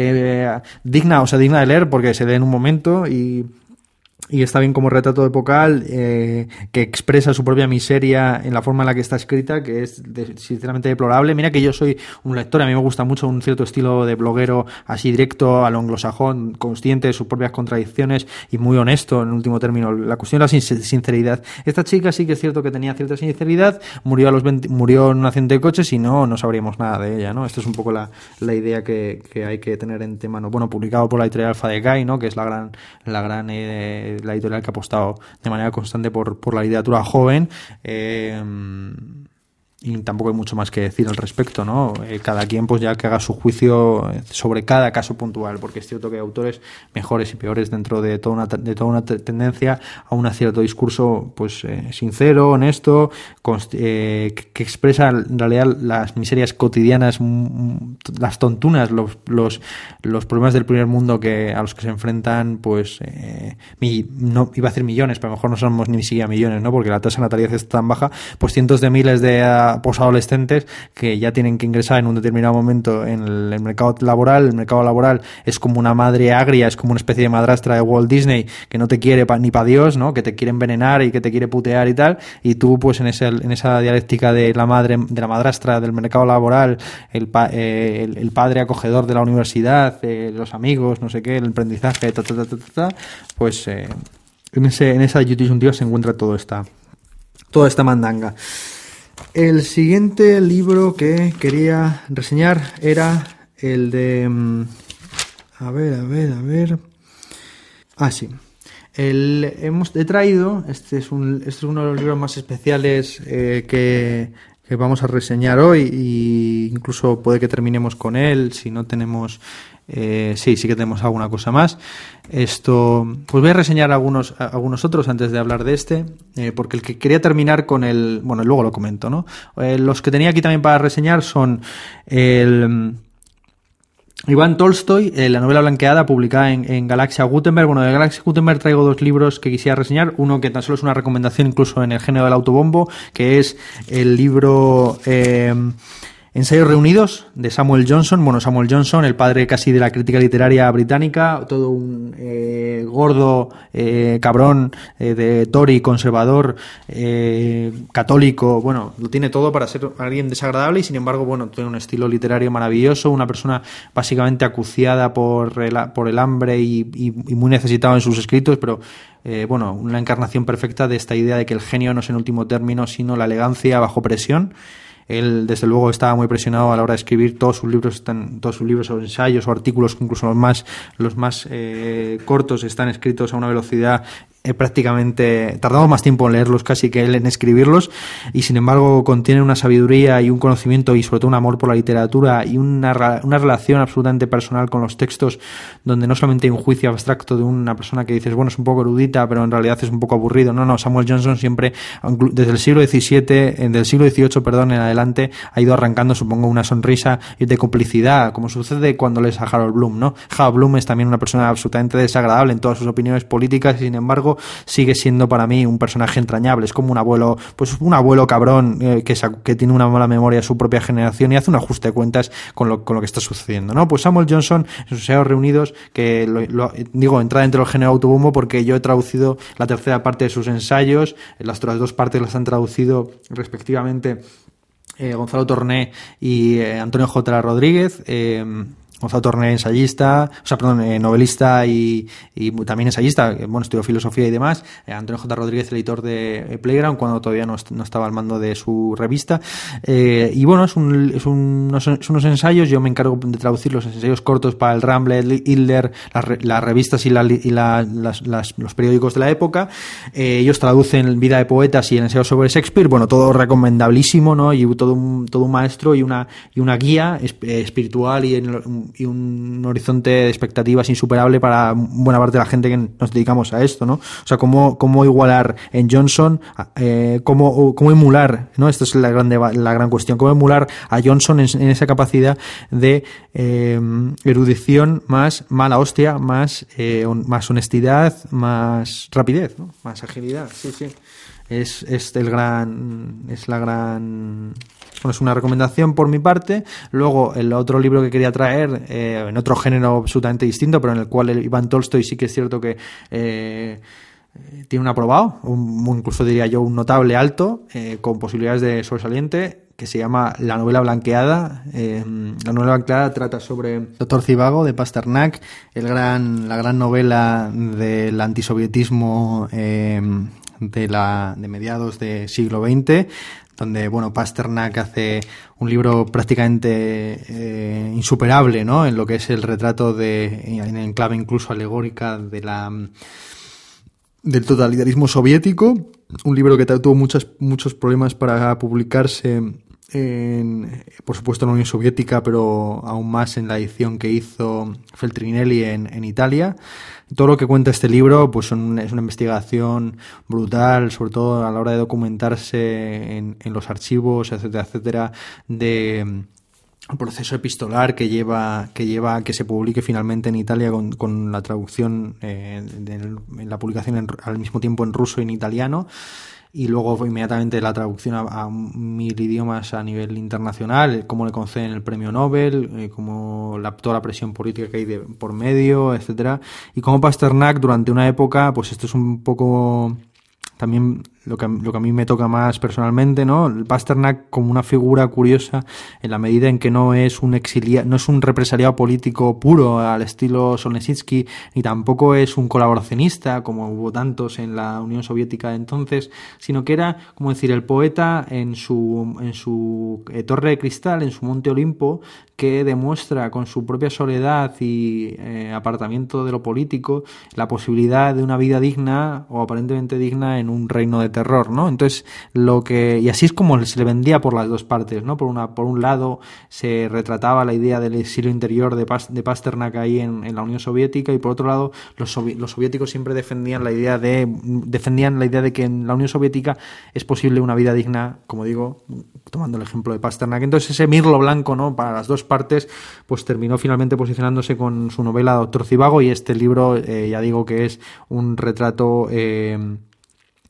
S1: eh, digna, o sea, digna de leer porque se lee en un momento y y está bien como retrato epocal, eh, que expresa su propia miseria en la forma en la que está escrita, que es de, sinceramente deplorable. Mira que yo soy un lector, a mí me gusta mucho un cierto estilo de bloguero así directo a lo anglosajón, consciente de sus propias contradicciones y muy honesto en último término. La cuestión de la sin- sinceridad. Esta chica sí que es cierto que tenía cierta sinceridad, murió a los veinte, murió en un accidente de coche, si no, no sabríamos nada de ella, ¿no? Esto es un poco la, la idea que, que hay que tener en tema, ¿no? Bueno, publicado por la editorial Alfa de Guy, ¿no? Que es la gran, la gran eh, la editorial que ha apostado de manera constante por, por la literatura joven, eh, y tampoco hay mucho más que decir al respecto, ¿no? Eh, cada quien pues ya que haga su juicio sobre cada caso puntual, porque es cierto que hay autores mejores y peores dentro de toda una, de toda una tendencia a un cierto discurso pues eh, sincero, honesto, const- eh, que, que expresa en realidad las miserias cotidianas, m- las tontunas, los, los, los problemas del primer mundo que a los que se enfrentan, pues eh, mi, no iba a decir millones, pero a lo mejor no somos ni siquiera millones, ¿no? Porque la tasa de natalidad es tan baja, pues cientos de miles de uh, posadolescentes que ya tienen que ingresar en un determinado momento en el, el mercado laboral. El mercado laboral es como una madre agria, es como una especie de madrastra de Walt Disney que no te quiere pa, ni para Dios, ¿no? Que te quiere envenenar y que te quiere putear y tal, y tú pues en ese, en esa dialéctica de la madre, de la madrastra del mercado laboral, el, pa, eh, el, el padre acogedor de la universidad, eh, los amigos, no sé qué, el aprendizaje, ta, ta, ta, ta, ta, pues eh, en ese en esa disyuntiva se encuentra todo esta toda esta mandanga. El siguiente libro que quería reseñar era el de... A ver, a ver, a ver... Ah, sí. El, hemos, he traído, este es, un, este es uno de los libros más especiales eh, que, que vamos a reseñar hoy, y incluso puede que terminemos con él si no tenemos... Eh, sí, sí que tenemos alguna cosa más. Esto, pues voy a reseñar algunos, algunos otros antes de hablar de este, eh, porque el que quería terminar con el, bueno, luego lo comento, ¿no? Eh, los que tenía aquí también para reseñar son el Iván Tolstoy, eh, la novela blanqueada publicada en, en Galaxia Gutenberg. Bueno, de Galaxia Gutenberg traigo dos libros que quisiera reseñar. Uno que tan solo es una recomendación incluso en el género del autobombo, que es el libro... Eh, Ensayos reunidos de Samuel Johnson. Bueno, Samuel Johnson, el padre casi de la crítica literaria británica, todo un eh, gordo eh, cabrón eh, de Tory, conservador, eh, católico. Bueno, lo tiene todo para ser alguien desagradable y sin embargo, bueno, tiene un estilo literario maravilloso, una persona básicamente acuciada por el, por el hambre y, y, y muy necesitado en sus escritos, pero eh, bueno, una encarnación perfecta de esta idea de que el genio no es en último término, sino la elegancia bajo presión. Él, desde luego, estaba muy presionado a la hora de escribir. Todos sus libros están, todos sus libros o ensayos o artículos, incluso los más, los más eh, cortos, están escritos a una velocidad eh, prácticamente, tardamos más tiempo en leerlos casi que él en escribirlos, y sin embargo contienen una sabiduría y un conocimiento y sobre todo un amor por la literatura y una, una relación absolutamente personal con los textos, donde no solamente hay un juicio abstracto de una persona que dices, bueno, es un poco erudita, pero en realidad es un poco aburrido. No, no, Samuel Johnson siempre, desde el siglo diecisiete, del siglo dieciocho, perdón, en adelante, ha ido arrancando, supongo, una sonrisa de complicidad, como sucede cuando lees a Harold Bloom, ¿no? Harold Bloom es también una persona absolutamente desagradable en todas sus opiniones políticas y sin embargo sigue siendo para mí un personaje entrañable. Es como un abuelo, pues un abuelo cabrón eh, que, que tiene una mala memoria de su propia generación y hace un ajuste de cuentas con lo, con lo que está sucediendo, ¿no? Pues Samuel Johnson, en sus ensayos reunidos, que lo, lo, digo, entra dentro del género autobombo porque yo he traducido la tercera parte de sus ensayos, las otras dos partes las han traducido respectivamente eh, Gonzalo Torné y eh, Antonio J. Rodríguez. eh, Gonzalo Torné, ensayista, o sea, perdón, eh, novelista y, y también ensayista, bueno, estudió filosofía y demás. Eh, Antonio J. Rodríguez, el editor de eh, Playground, cuando todavía no, no estaba al mando de su revista. Eh, y bueno, es, un, es, un, unos, es unos ensayos, yo me encargo de traducir los ensayos cortos para el Ramble, el Hitler, las, las revistas y, la, y la, las, las, los periódicos de la época. Eh, ellos traducen Vida de Poetas y el ensayo sobre Shakespeare, bueno, todo recomendabilísimo, ¿no? Y todo un, todo un maestro y una, y una guía espiritual y en, y un horizonte de expectativas insuperable para buena parte de la gente que nos dedicamos a esto, ¿no? O sea, cómo, cómo igualar en Johnson, eh, cómo, cómo emular, ¿no? Esta es la gran, la gran cuestión, cómo emular a Johnson en, en esa capacidad de eh, erudición más mala hostia, más, eh, más honestidad, más rapidez, ¿no? Más agilidad, sí, sí. Es, es el gran, es la gran, bueno, es una recomendación por mi parte. Luego, el otro libro que quería traer, eh, en otro género absolutamente distinto, pero en el cual el Iván Tolstoy sí que es cierto que eh, tiene un aprobado, un, incluso diría yo un notable alto, eh, con posibilidades de sobresaliente, que se llama La novela blanqueada. Eh, la novela blanqueada trata sobre Doctor Zhivago de Pasternak, el gran, la gran novela del antisovietismo eh, de la de mediados del siglo veinte, donde bueno, Pasternak hace un libro prácticamente eh, insuperable, ¿no? En lo que es el retrato de, en, en clave incluso alegórica de la del totalitarismo soviético, un libro que tuvo muchas, muchos problemas para publicarse en, por supuesto, en la Unión Soviética, pero aún más en la edición que hizo Feltrinelli en, en Italia. Todo lo que cuenta este libro pues son, es una investigación brutal, sobre todo a la hora de documentarse en, en los archivos, etcétera, etcétera, de el proceso epistolar que lleva que lleva a que se publique finalmente en Italia con, con la traducción eh, de, en la publicación en, al mismo tiempo en ruso y en italiano, y luego inmediatamente la traducción a, a mil idiomas a nivel internacional, cómo le conceden el premio Nobel, eh, cómo la, toda la presión política que hay de, por medio, etcétera, y cómo Pasternak durante una época, pues esto es un poco también lo que, lo que a mí me toca más personalmente, ¿no? El Pasternak como una figura curiosa en la medida en que no es un exilia, no es un represaliado político puro al estilo Solzhenitsyn, ni tampoco es un colaboracionista como hubo tantos en la Unión Soviética de entonces, sino que era, como decir, el poeta en su en su eh, torre de cristal, en su monte Olimpo, que demuestra con su propia soledad y eh, apartamiento de lo político la posibilidad de una vida digna o aparentemente digna en un reino de terror, ¿no? Entonces, lo que y así es como se le vendía por las dos partes, ¿no? Por una por un lado se retrataba la idea del exilio interior de, Pas, de Pasternak ahí en, en la Unión Soviética, y por otro lado los, sovi, los soviéticos siempre defendían la idea de defendían la idea de que en la Unión Soviética es posible una vida digna, como digo, tomando el ejemplo de Pasternak. Entonces, ese mirlo blanco, ¿no?, para las dos partes, pues terminó finalmente posicionándose con su novela Doctor Zhivago, y este libro, eh, ya digo que es un retrato eh,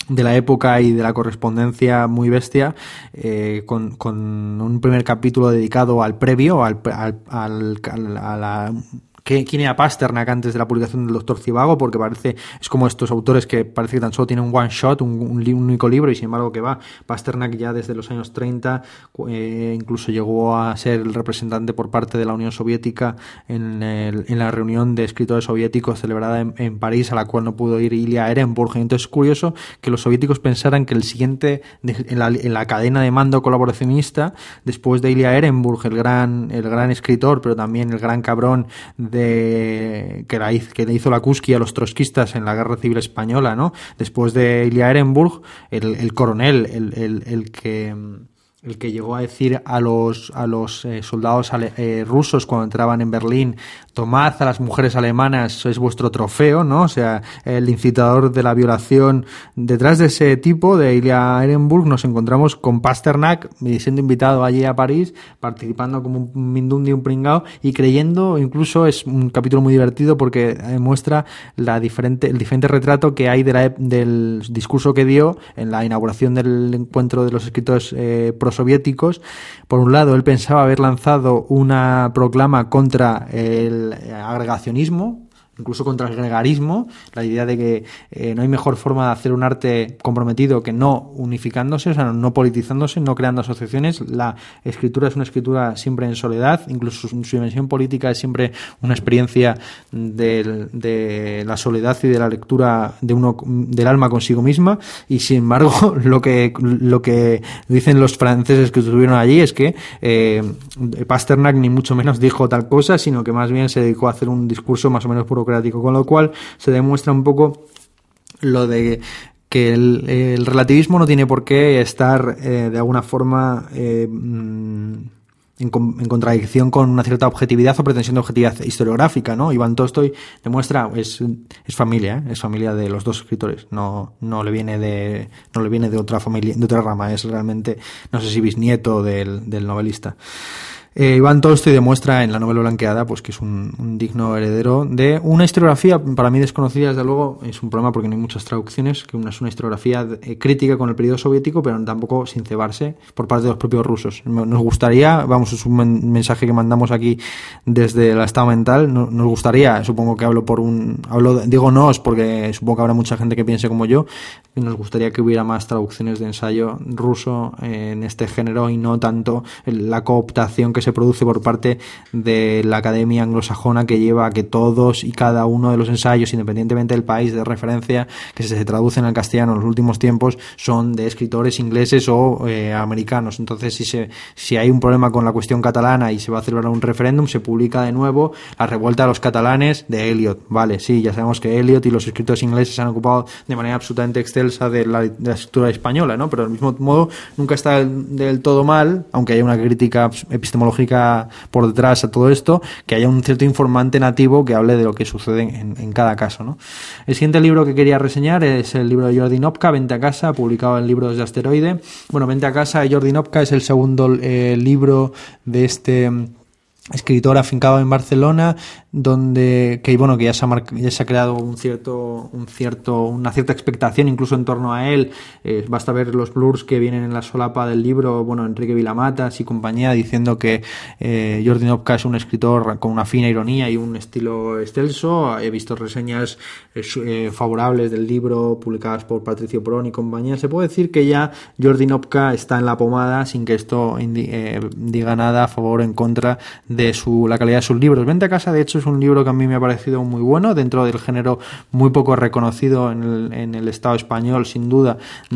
S1: de la época y de la correspondencia muy bestia, eh, con, con un primer capítulo dedicado al previo, al, al, al, al a la... ¿Quién era Pasternak antes de la publicación del Doctor Zhivago? Porque parece, es como estos autores que parece que tan solo tienen un one shot, un, un, un único libro, y sin embargo que va. Pasternak ya desde los años treinta eh, incluso llegó a ser el representante por parte de la Unión Soviética en, el, en la reunión de escritores soviéticos celebrada en, en París, a la cual no pudo ir Ilya Ehrenburg. Entonces es curioso que los soviéticos pensaran que el siguiente en la, en la cadena de mando colaboracionista, después de Ilya Ehrenburg, el gran, el gran escritor, pero también el gran cabrón de De, que, la, que le hizo la Kuski a los trotskistas en la Guerra Civil Española, ¿no? Después de Ilya Ehrenburg, el, el coronel, el, el, el que el que llegó a decir a los a los eh, soldados ale, eh, rusos cuando entraban en Berlín: tomad a las mujeres alemanas, sois vuestro trofeo, ¿no? O sea, el incitador de la violación. Detrás de ese tipo, de Ilya Ehrenburg, nos encontramos con Pasternak siendo invitado allí a París, participando como un mindundi, un pringao, y creyendo, incluso es un capítulo muy divertido porque muestra la diferente, el diferente retrato que hay de la, del discurso que dio en la inauguración del encuentro de los escritores eh, prosoviéticos. Por un lado, él pensaba haber lanzado una proclama contra el agregacionismo, incluso contra el gregarismo, la idea de que eh, no hay mejor forma de hacer un arte comprometido que no unificándose, o sea, no politizándose, no creando asociaciones. La escritura es una escritura siempre en soledad, incluso su, su dimensión política es siempre una experiencia de, de la soledad y de la lectura de uno del alma consigo misma. Y sin embargo, lo que lo que dicen los franceses que estuvieron allí es que eh, Pasternak ni mucho menos dijo tal cosa, sino que más bien se dedicó a hacer un discurso más o menos burocrático, con lo cual se demuestra un poco lo de que el, el relativismo no tiene por qué estar eh, de alguna forma eh, en, en contradicción con una cierta objetividad o pretensión de objetividad historiográfica, ¿no? Iván Tolstoy demuestra, es, es familia, ¿eh? es familia de los dos escritores, no, no le viene de, no le viene de otra familia, de otra rama, es realmente, no sé si bisnieto del, del novelista. Eh, Iván Tolstoy demuestra en la novela Blanqueada pues que es un, un digno heredero de una historiografía para mí desconocida. Desde luego es un problema porque no hay muchas traducciones, que una es una historiografía eh, crítica con el periodo soviético, pero tampoco sin cebarse por parte de los propios rusos. Nos gustaría, vamos, es un men- mensaje que mandamos aquí desde el estado mental, no, nos gustaría, supongo que hablo por un, hablo, digo nos porque supongo que habrá mucha gente que piense como yo, y nos gustaría que hubiera más traducciones de ensayo ruso eh, en este género y no tanto la cooptación que se produce por parte de la academia anglosajona, que lleva a que todos y cada uno de los ensayos, independientemente del país de referencia, que se traducen al castellano en los últimos tiempos, son de escritores ingleses o eh, americanos. Entonces, si se, si hay un problema con la cuestión catalana y se va a celebrar un referéndum, se publica de nuevo La revuelta de los catalanes de Eliot. Vale, sí, ya sabemos que Eliot y los escritores ingleses se han ocupado de manera absolutamente excelsa de la, de la escritura española, ¿no? Pero del mismo modo nunca está del todo mal, aunque haya una crítica epistemológica por detrás a todo esto, que haya un cierto informante nativo que hable de lo que sucede en, en cada caso, ¿no? El siguiente libro que quería reseñar es el libro de Jordi Nopka, Vente a casa, publicado en Libros de Asteroide. Bueno, Vente a casa de Jordi Nopka es el segundo eh, libro de este escritor afincado en Barcelona, donde que bueno que ya se ha, mar- ya se ha creado un cierto un cierto una cierta expectación incluso en torno a él. Eh, basta ver los blurs que vienen en la solapa del libro, bueno, Enrique Vilamatas y compañía, diciendo que eh, Jordi Nopka es un escritor con una fina ironía y un estilo excelso. He visto reseñas eh, eh, favorables del libro publicadas por Patricio Porón y compañía. Se puede decir que ya Jordi Nopka está en la pomada, sin que esto indi- eh, diga nada a favor o en contra de su la calidad de sus libros. Vente a casa, de hecho, es un libro que a mí me ha parecido muy bueno, dentro del género muy poco reconocido en el, en el Estado español, sin duda,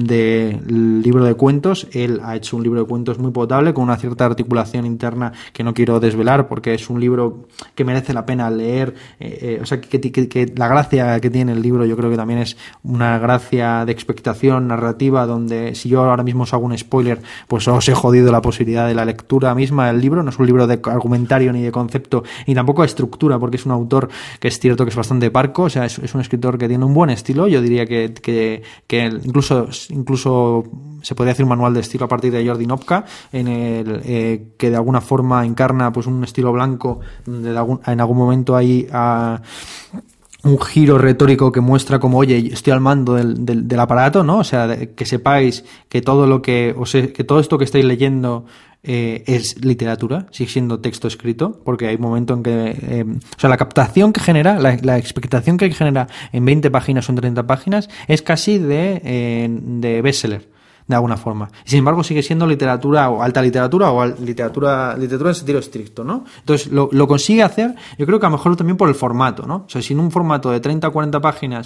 S1: del libro de cuentos. Él ha hecho un libro de cuentos muy potable, con una cierta articulación interna que no quiero desvelar, porque es un libro que merece la pena leer. Eh, eh, o sea, que, que, que la gracia que tiene el libro, yo creo que también es una gracia de expectación narrativa, donde si yo ahora mismo os hago un spoiler, pues os he jodido la posibilidad de la lectura misma del libro. No es un libro de argumentario ni de concepto, ni tampoco de estructura, porque es un autor que es cierto que es bastante parco. O sea, es, es un escritor que tiene un buen estilo. Yo diría que, que, que incluso, incluso se podría hacer un manual de estilo a partir de Jordi Nopka, en el eh, que de alguna forma encarna pues un estilo blanco, donde de algún, en algún momento hay a un giro retórico que muestra como, oye, estoy al mando del, del, del aparato, ¿no? O sea, de, que sepáis que todo lo que, o sea, que todo esto que estáis leyendo eh, es literatura, sigue siendo texto escrito, porque hay momentos en que, eh, o sea, la captación que genera, la, la expectación que genera en veinte páginas o en treinta páginas es casi de, eh, de bestseller, de alguna forma. Y sin embargo sigue siendo literatura o alta literatura o literatura literatura en sentido estricto, ¿no? Entonces lo, lo consigue hacer, yo creo que a lo mejor también por el formato, ¿no? O sea, si en un formato de treinta o cuarenta páginas,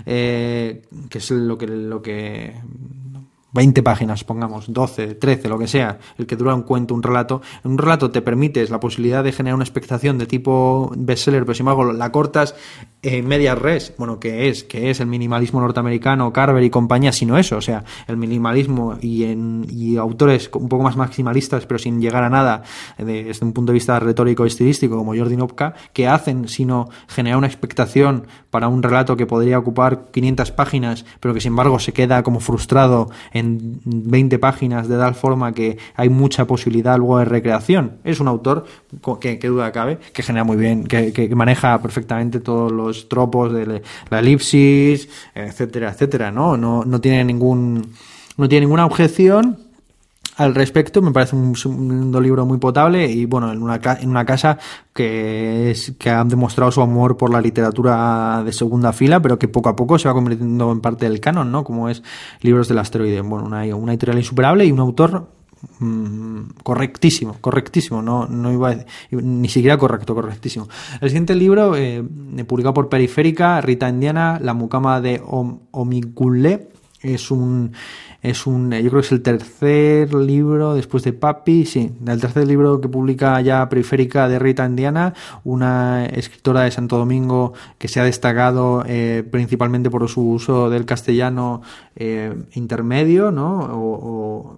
S1: eh, que es lo que lo que veinte páginas, pongamos, doce, trece, lo que sea, el que dura un cuento, un relato. En un relato te permites la posibilidad de generar una expectación de tipo bestseller, pero sin embargo la cortas en medias res. Bueno, ¿qué es? ¿Qué es el minimalismo norteamericano, Carver y compañía? Sino eso, o sea, el minimalismo y, en, y autores un poco más maximalistas, pero sin llegar a nada desde un punto de vista retórico y estilístico, como Jordi Nowka, que hacen sino generar una expectación para un relato que podría ocupar quinientas páginas, pero que sin embargo se queda como frustrado en veinte páginas, de tal forma que hay mucha posibilidad luego de recreación. Es un autor que, que duda cabe, que genera muy bien, que, que maneja perfectamente todos los tropos de la elipsis, etcétera, etcétera, ¿no? No, no tiene ningún, no tiene ninguna objeción al respecto. Me parece un, un libro muy potable y bueno, en una, en una casa que es que han demostrado su amor por la literatura de segunda fila, pero que poco a poco se va convirtiendo en parte del canon, ¿no? Como es Libros del Asteroide. Bueno, una, una editorial insuperable y un autor mmm, correctísimo, correctísimo, no, no iba a, ni siquiera correcto, correctísimo. El siguiente libro, eh, publicado por Periférica, Rita Indiana, La mucama de Om, Omigulé, es un Es un, yo creo que es el tercer libro después de Papi, sí, el tercer libro que publica ya Periférica de Rita Indiana, una escritora de Santo Domingo que se ha destacado eh, principalmente por su uso del castellano eh, intermedio, ¿no? O, o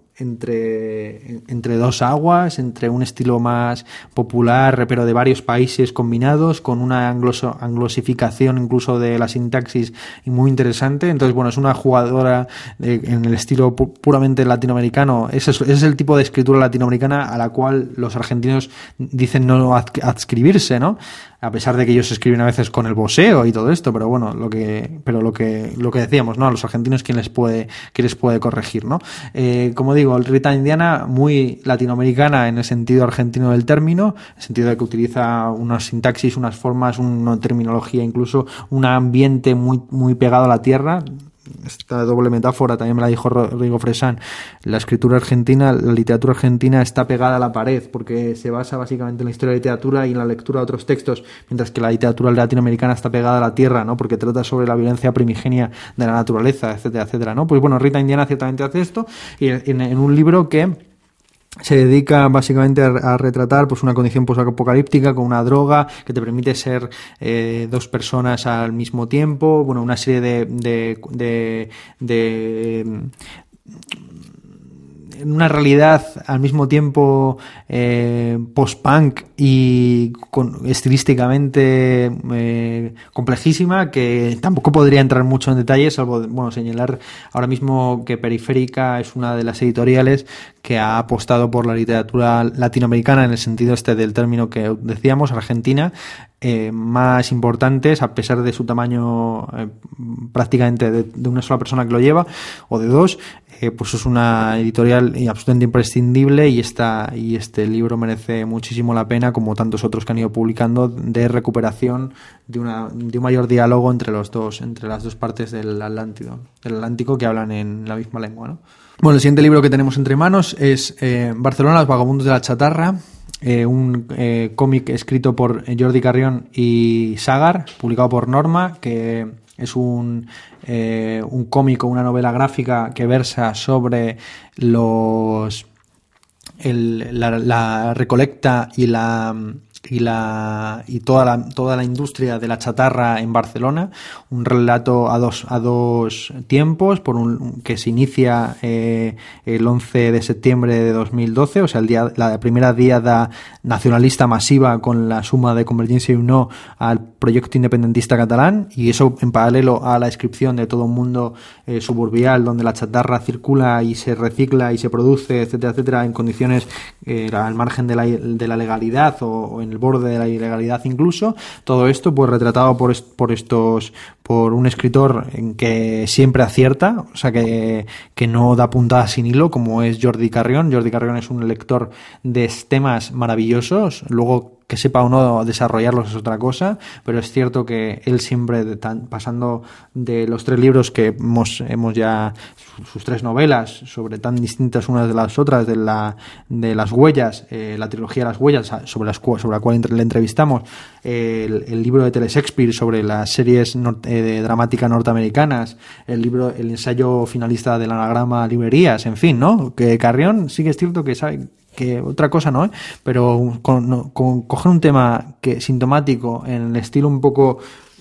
S1: entre, entre dos aguas, entre un estilo más popular, pero de varios países combinados, con una angloso, anglosificación incluso de la sintaxis muy interesante. Entonces, bueno, es una jugadora de, en el estilo pu- puramente latinoamericano. Ese es, ese es el tipo de escritura latinoamericana a la cual los argentinos dicen no adq- adscribirse, ¿no? A pesar de que ellos escriben a veces con el voseo y todo esto, pero bueno, lo que, pero lo que, lo que decíamos, ¿no? A los argentinos, ¿quién les puede, quién les puede corregir, ¿no? Eh, como digo, Rita Indiana, muy latinoamericana en el sentido argentino del término, en el sentido de que utiliza unas sintaxis, unas formas, una terminología, incluso un ambiente muy, muy pegado a la tierra. Esta doble metáfora también me la dijo Rodrigo Fresán. La escritura argentina, la literatura argentina está pegada a la pared porque se basa básicamente en la historia de la literatura y en la lectura de otros textos, mientras que la literatura latinoamericana está pegada a la tierra, ¿no? Porque trata sobre la violencia primigenia de la naturaleza, etcétera, etcétera, ¿no? Pues bueno, Rita Indiana ciertamente hace esto y en, en un libro que se dedica básicamente a, a retratar pues una condición posapocalíptica con una droga que te permite ser eh, dos personas al mismo tiempo, bueno, una serie de de, de, de en una realidad al mismo tiempo eh, post-punk y con, estilísticamente eh, complejísima, que tampoco podría entrar mucho en detalles, salvo bueno señalar ahora mismo que Periférica es una de las editoriales que ha apostado por la literatura latinoamericana en el sentido este del término que decíamos, Argentina, eh, más importantes, a pesar de su tamaño eh, prácticamente de, de una sola persona que lo lleva, o de dos. Eh, pues es una editorial absolutamente imprescindible y esta y este libro merece muchísimo la pena, como tantos otros que han ido publicando, de recuperación de una de un mayor diálogo entre los dos entre las dos partes del Atlántico del Atlántico que hablan en la misma lengua, ¿no? Bueno, el siguiente libro que tenemos entre manos es eh, Barcelona, los vagabundos de la chatarra, eh, un eh, cómic escrito por Jordi Carrión y Sagar, publicado por Norma, que es un, eh, un cómico, una novela gráfica que versa sobre los el, la, la recolecta y la y la y toda la toda la industria de la chatarra en Barcelona, un relato a dos a dos tiempos, por un que se inicia eh, el once de septiembre de dos mil doce, o sea, el día la primera diada nacionalista masiva con la suma de Convergencia y Unió al proyecto independentista catalán, y eso en paralelo a la descripción de todo un mundo eh, suburbial donde la chatarra circula y se recicla y se produce, etcétera, etcétera, en condiciones eh, al margen de la, de la legalidad o, o en el borde de la ilegalidad incluso. Todo esto pues retratado por, est- por estos por un escritor en que siempre acierta, o sea que, que no da puntada sin hilo, como es Jordi Carrión. Jordi Carrión es un lector de temas maravillosos, luego que sepa o no desarrollarlos es otra cosa, pero es cierto que él siempre, de tan, pasando de los tres libros que hemos, hemos ya, sus tres novelas, sobre tan distintas unas de las otras, de la de las huellas, eh, la trilogía de las huellas, sobre, las, sobre la cual le entrevistamos, eh, el, el libro de Tele Shakespeare sobre las series nor- eh, de dramática norteamericanas, el libro, el ensayo finalista del anagrama Librerías, en fin, ¿no? Que Carrión sí que es cierto que sabe que otra cosa no, ¿eh? Pero con, no, con coger un tema que sintomático en el estilo un poco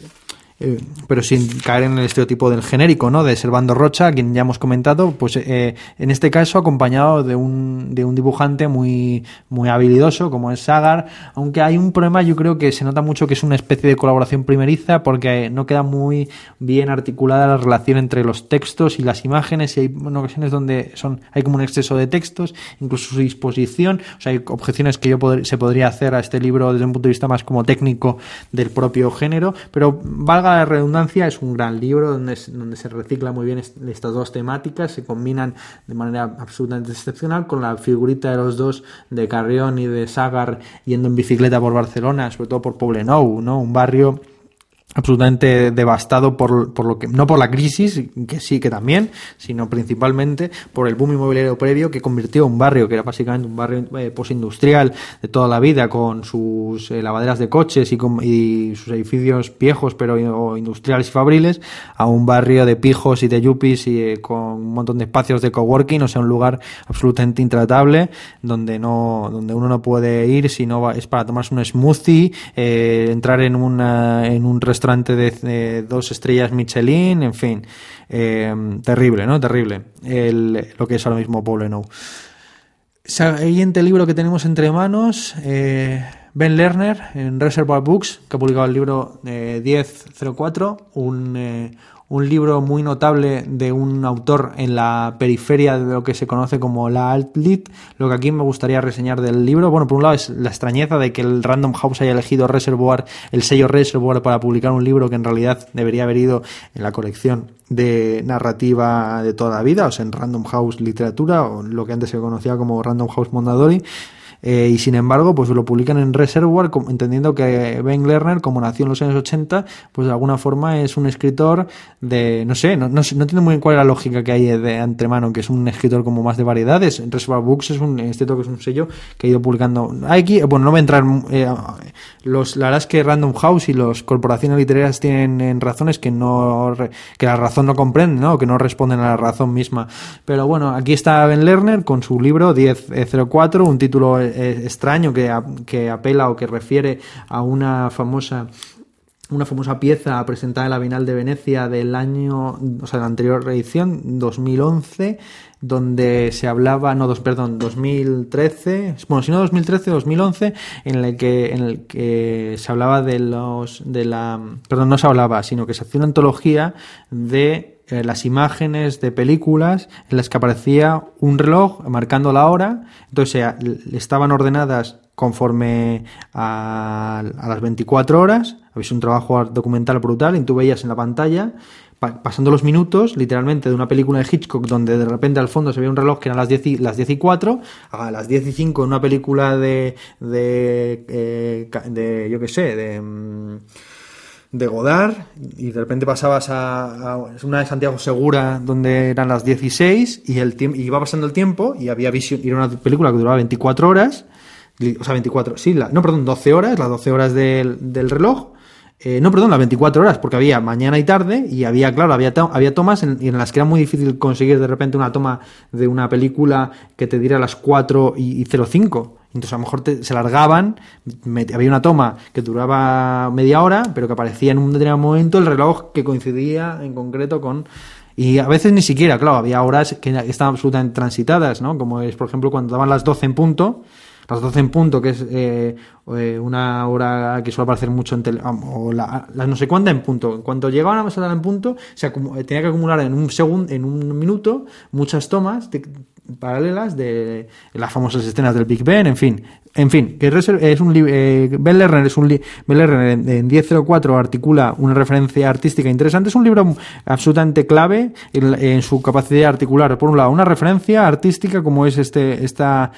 S1: eh, pero sin caer en el estereotipo del genérico, ¿no? De Servando Rocha, a quien ya hemos comentado, pues eh, en este caso acompañado de un de un dibujante muy muy habilidoso como es Sagar, aunque hay un problema, yo creo que se nota mucho que es una especie de colaboración primeriza porque no queda muy bien articulada la relación entre los textos y las imágenes, y hay en ocasiones donde son hay como un exceso de textos, incluso su disposición, o sea, hay objeciones que yo pod- se podría hacer a este libro desde un punto de vista más como técnico del propio género, pero valga la redundancia, es un gran libro donde, donde se recicla muy bien est- estas dos temáticas, se combinan de manera absolutamente excepcional con la figurita de los dos, de Carrión y de Sagar, yendo en bicicleta por Barcelona, sobre todo por Poblenou, ¿no? Un barrio absolutamente devastado por, por lo que, no por la crisis, que sí que también, sino principalmente por el boom inmobiliario previo que convirtió un barrio que era básicamente un barrio eh, postindustrial de toda la vida, con sus eh, lavaderas de coches y, con, y sus edificios viejos pero industriales y fabriles, a un barrio de pijos y de yuppies y eh, con un montón de espacios de coworking, o sea, un lugar absolutamente intratable donde no donde uno no puede ir si no va, es para tomarse un smoothie, eh, entrar en una en un restaurante de, de dos estrellas Michelin, en fin, eh, terrible, ¿no? Terrible el, lo que es ahora mismo Poblenou. Siguiente libro que tenemos entre manos, eh, Ben Lerner en Reservoir Books, que ha publicado el libro eh, diez cero cuatro, un eh, un libro muy notable de un autor en la periferia de lo que se conoce como la alt-lit. Lo que aquí me gustaría reseñar del libro, bueno, por un lado es la extrañeza de que el Random House haya elegido Reservoir, el sello Reservoir, para publicar un libro que en realidad debería haber ido en la colección de narrativa de toda la vida, o sea, en Random House Literatura, o lo que antes se conocía como Random House Mondadori. Eh, y sin embargo pues lo publican en Reservoir, como, entendiendo que Ben Lerner, como nació en los años ochenta, pues de alguna forma es un escritor de, no sé, no, no, no entiendo muy bien cuál es la lógica que hay de antemano, que es un escritor como más de variedades. En Reservoir Books es un, este que es un sello que ha ido publicando aquí, bueno, no voy a entrar eh, los, la verdad es que Random House y las corporaciones literarias tienen en razones que no que la razón no comprende, ¿no? Que no responden a la razón misma, pero bueno, aquí está Ben Lerner con su libro diez cero cuatro, un título extraño que, que apela o que refiere a una famosa una famosa pieza presentada en la Bienal de Venecia del año, o sea, la anterior edición, dos mil once, donde se hablaba, no, dos, perdón, dos mil trece, bueno, si no dos mil trece, dos mil once, en el que en el que se hablaba de los de la, perdón, no se hablaba, sino que se hacía una antología de eh, las imágenes de películas en las que aparecía un reloj marcando la hora, entonces eh, estaban ordenadas conforme a, a las veinticuatro horas. Habéis un trabajo documental brutal y tú veías en la pantalla, pa- pasando los minutos, literalmente, de una película de Hitchcock donde de repente al fondo se veía un reloj que eran las diez y, las diez y cuatro, a las diez y cinco en una película de, de, eh, de yo qué sé, de... de Godard, y de repente pasabas a, a una de Santiago Segura donde eran las dieciséis y el tiempo, y iba pasando el tiempo y había visión, y era una película que duraba veinticuatro horas, o sea, veinticuatro, sí, la, no, perdón, doce horas, las doce horas del, del reloj, eh, no, perdón, las veinticuatro horas, porque había mañana y tarde, y había, claro, había, to- había tomas en, en las que era muy difícil conseguir de repente una toma de una película que te diera las cuatro y, y cero cinco. Entonces a lo mejor te, se largaban, me, había una toma que duraba media hora, pero que aparecía en un determinado momento el reloj que coincidía en concreto con... Y a veces ni siquiera, claro, había horas que estaban absolutamente transitadas, ¿no? Como es, por ejemplo, cuando daban las doce en punto, las doce en punto, que es eh, eh, una hora que suele aparecer mucho en tele, o la, la no sé cuánta en punto. En cuanto llegaban a pasar en punto, se acumu- tenía que acumular en un segundo, en un minuto, muchas tomas, de, paralelas de las famosas escenas del Big Ben, en fin. En fin, que es un libro, eh, Ben Lerner es un li- Ben Lerner en, en diez cero cuatro articula una referencia artística interesante. Es un libro absolutamente clave en, en su capacidad de articular, por un lado, una referencia artística como es este esta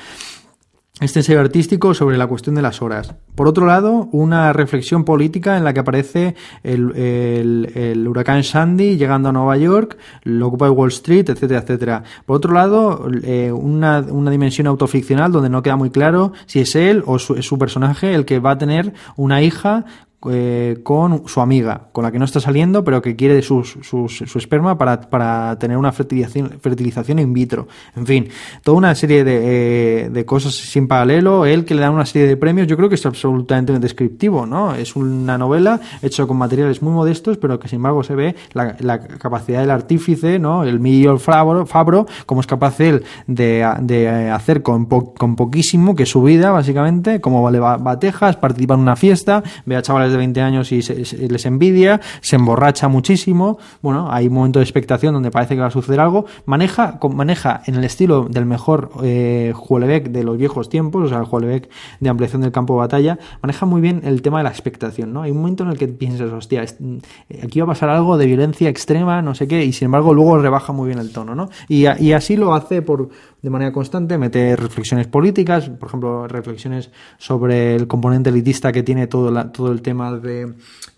S1: este ensayo artístico sobre la cuestión de las horas. Por otro lado, una reflexión política en la que aparece el, el, el huracán Sandy llegando a Nueva York, el Occupy Wall Street, etcétera, etcétera. Por otro lado, eh, una, una dimensión autoficcional donde no queda muy claro si es él o su, es su personaje el que va a tener una hija Eh, con su amiga, con la que no está saliendo, pero que quiere su, su, su esperma para, para tener una fertilización, fertilización in vitro. En fin, toda una serie de, eh, de cosas sin paralelo. Él que le da una serie de premios, yo creo que es absolutamente descriptivo, ¿no? Es una novela hecha con materiales muy modestos, pero que sin embargo se ve la, la capacidad del artífice, ¿no? El Miguel Fabro, Fabro, cómo es capaz él de, de hacer con, po, con poquísimo, que es su vida, básicamente, cómo le va, va a Texas, participa en una fiesta, ve a chavales de veinte años y se, se, les envidia, se emborracha muchísimo. Bueno, hay un momento de expectación donde parece que va a suceder algo. Maneja, maneja en el estilo del mejor eh, Houellebecq de los viejos tiempos, o sea, el Houellebecq de ampliación del campo de batalla, maneja muy bien el tema de la expectación, ¿no? Hay un momento en el que piensas, hostia, aquí va a pasar algo de violencia extrema, no sé qué, y sin embargo luego rebaja muy bien el tono, ¿no? Y, y así lo hace por de manera constante, mete reflexiones políticas, por ejemplo, reflexiones sobre el componente elitista que tiene todo, la, todo el tema de,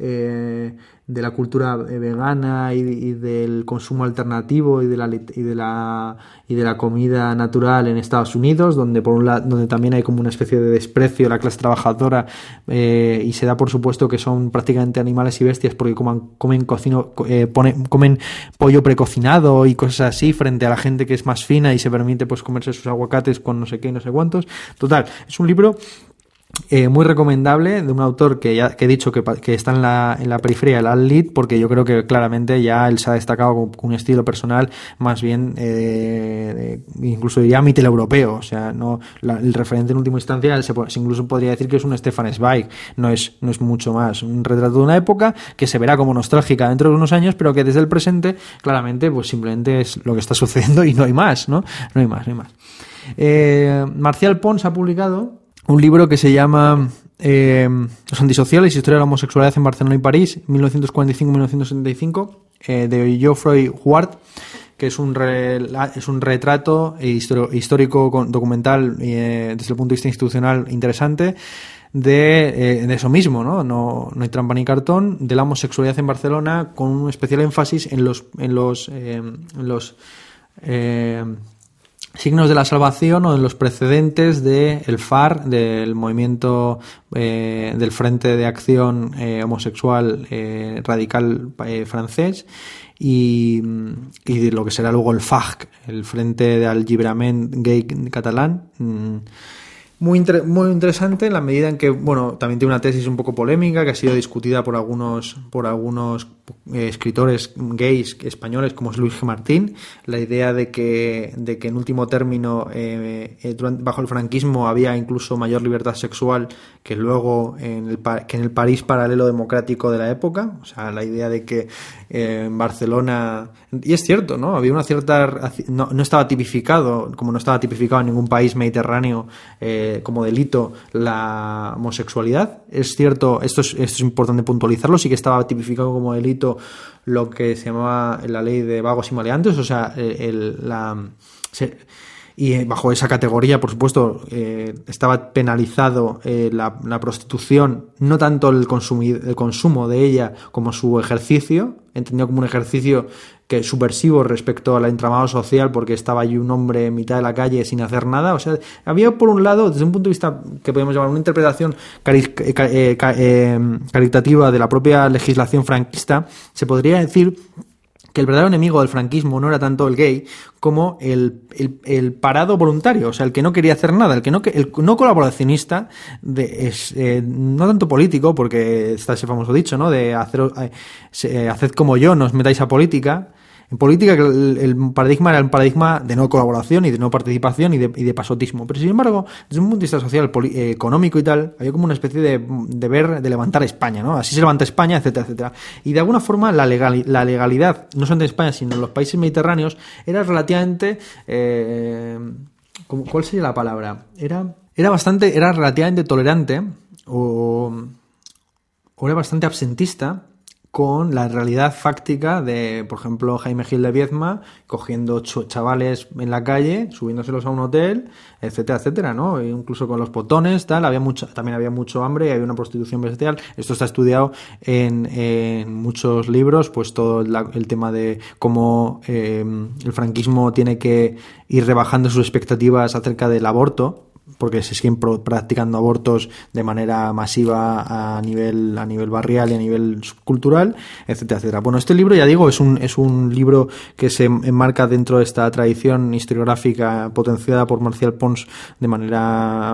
S1: eh, de la cultura vegana y, y del consumo alternativo y de la y de la y de la comida natural en Estados Unidos, donde por un lado, donde también hay como una especie de desprecio a la clase trabajadora eh, y se da por supuesto que son prácticamente animales y bestias porque coman, comen cocino, eh, pone, comen pollo precocinado y cosas así frente a la gente que es más fina y se permite pues comerse sus aguacates con no sé qué y no sé cuántos. Total, es un libro Eh, muy recomendable, de un autor que ya que he dicho que, que está en la, en la periferia del alt-lit, porque yo creo que claramente ya él se ha destacado con, con un estilo personal más bien eh, de, incluso diría mitteleuropeo, o sea, no la, el referente en última instancia se, se incluso podría decir que es un Stefan Zweig, no es, no es mucho más, un retrato de una época que se verá como nostálgica dentro de unos años, pero que desde el presente claramente pues simplemente es lo que está sucediendo y no hay más, ¿no? No hay más, no hay más. Eh, Marcial Pons ha publicado un libro que se llama eh, Los antisociales, historia de la homosexualidad en Barcelona y París, mil novecientos cuarenta y cinco a mil novecientos setenta y cinco, eh, de Geoffroy Huart, que es un, re, es un retrato histórico documental eh, desde el punto de vista institucional interesante de, eh, de eso mismo, ¿no? No, no hay trampa ni cartón, de la homosexualidad en Barcelona, con un especial énfasis en los, en los, eh, en los eh, signos de la salvación o en los precedentes del F A R, del movimiento eh, del Frente de Acción eh, Homosexual eh, Radical eh, francés y, y de lo que será luego el F A G, el Frente de Alliberament Gay Catalán. Muy, inter- muy interesante en la medida en que, bueno, también tiene una tesis un poco polémica que ha sido discutida por algunos por algunos eh, escritores gays españoles como es Luis G. Martín, la idea de que de que en último término eh, eh, durante, bajo el franquismo había incluso mayor libertad sexual que luego en el que en el París paralelo democrático de la época, o sea, la idea de que eh, en Barcelona, y es cierto, ¿no? Había una cierta no, no estaba tipificado, como no estaba tipificado en ningún país mediterráneo eh, como delito la homosexualidad. Es cierto, esto es, esto es importante puntualizarlo, sí que estaba tipificado como delito lo que se llamaba la ley de vagos y maleantes, o sea, el, la se, y bajo esa categoría, por supuesto, eh, estaba penalizado eh, la, la prostitución, no tanto el, consumir, el consumo de ella como su ejercicio, entendido como un ejercicio que es subversivo respecto al entramado social, porque estaba allí un hombre en mitad de la calle sin hacer nada. O sea, había por un lado, desde un punto de vista que podemos llamar una interpretación cari- eh, eh, caritativa de la propia legislación franquista, se podría decir que el verdadero enemigo del franquismo no era tanto el gay como el, el, el parado voluntario, o sea, el que no quería hacer nada, el que no el no colaboracionista, de, es, eh, no tanto político, porque está ese famoso dicho, ¿no? De hacer, eh, haced como yo, no os metáis a política. En política el, el paradigma era un paradigma de no colaboración y de no participación y de, y de pasotismo. Pero sin embargo, desde un punto de vista social, poli, eh, económico y tal, había como una especie de, de ver, de levantar España, ¿no? Así se levanta España, etcétera, etcétera. Y de alguna forma la, legal, la legalidad, no solamente en España, sino en los países mediterráneos, era relativamente... Eh, ¿cuál sería la palabra? Era, era bastante, era relativamente tolerante o, o era bastante absentista con la realidad fáctica de, por ejemplo, Jaime Gil de Viedma cogiendo chavales en la calle, subiéndoselos a un hotel, etcétera, etcétera, ¿no? E incluso con los potones, tal, había mucho, también había mucho hambre y había una prostitución bestial. Esto está estudiado en, en muchos libros, pues todo la, el tema de cómo eh, el franquismo tiene que ir rebajando sus expectativas acerca del aborto, porque se siguen practicando abortos de manera masiva a nivel a nivel barrial y a nivel subcultural, etcétera, etcétera. Bueno, este libro, ya digo, es un es un libro que se enmarca dentro de esta tradición historiográfica potenciada por Marcial Pons de manera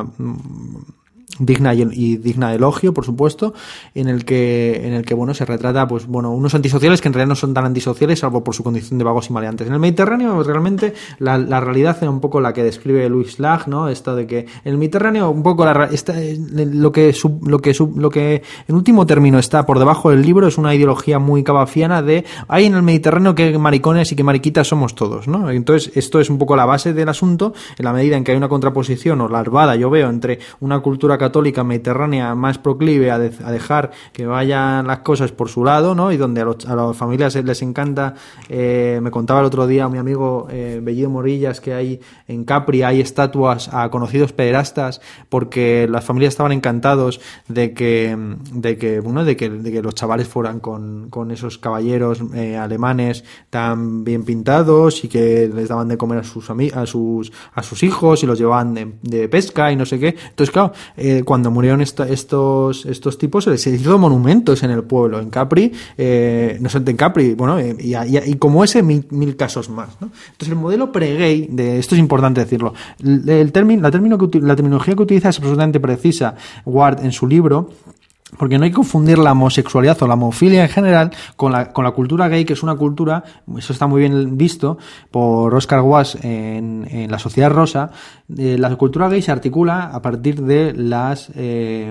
S1: digna y, y digna de elogio, por supuesto, en el que en el que bueno se retrata pues bueno unos antisociales que en realidad no son tan antisociales salvo por su condición de vagos y maleantes. En el Mediterráneo realmente la, la realidad era un poco la que describe Louis Lag, ¿no? Esto de que en el Mediterráneo un poco la esta, lo que sub, lo que sub, lo que en último término está por debajo del libro es una ideología muy cabafiana de hay en el Mediterráneo que maricones y que mariquitas somos todos, ¿no? Entonces esto es un poco la base del asunto, en la medida en que hay una contraposición o larvada, yo veo, entre una cultura católica mediterránea más proclive a, de, a dejar que vayan las cosas por su lado, ¿no? Y donde a, los, a las familias les encanta, eh, me contaba el otro día mi amigo eh, Bellido Morillas que hay en Capri hay estatuas a conocidos pederastas porque las familias estaban encantados de que de que bueno de que, de que los chavales fueran con, con esos caballeros eh, alemanes tan bien pintados y que les daban de comer a sus a sus a sus hijos y los llevaban de, de pesca y no sé qué. Entonces claro, eh, cuando murieron esta, estos estos tipos se les hizo monumentos en el pueblo, en Capri, eh, no sé, en Capri, bueno, eh, y, y, y como ese mil, mil casos más, ¿no? Entonces el modelo pre-gay, de esto es importante decirlo, el, el término, la, término que, la terminología que utiliza es absolutamente precisa Ward en su libro, porque no hay que confundir la homosexualidad o la homofilia en general con la, con la cultura gay, que es una cultura, eso está muy bien visto por Oscar Guas en, en La Sociedad Rosa. Eh, la cultura gay se articula a partir de las eh,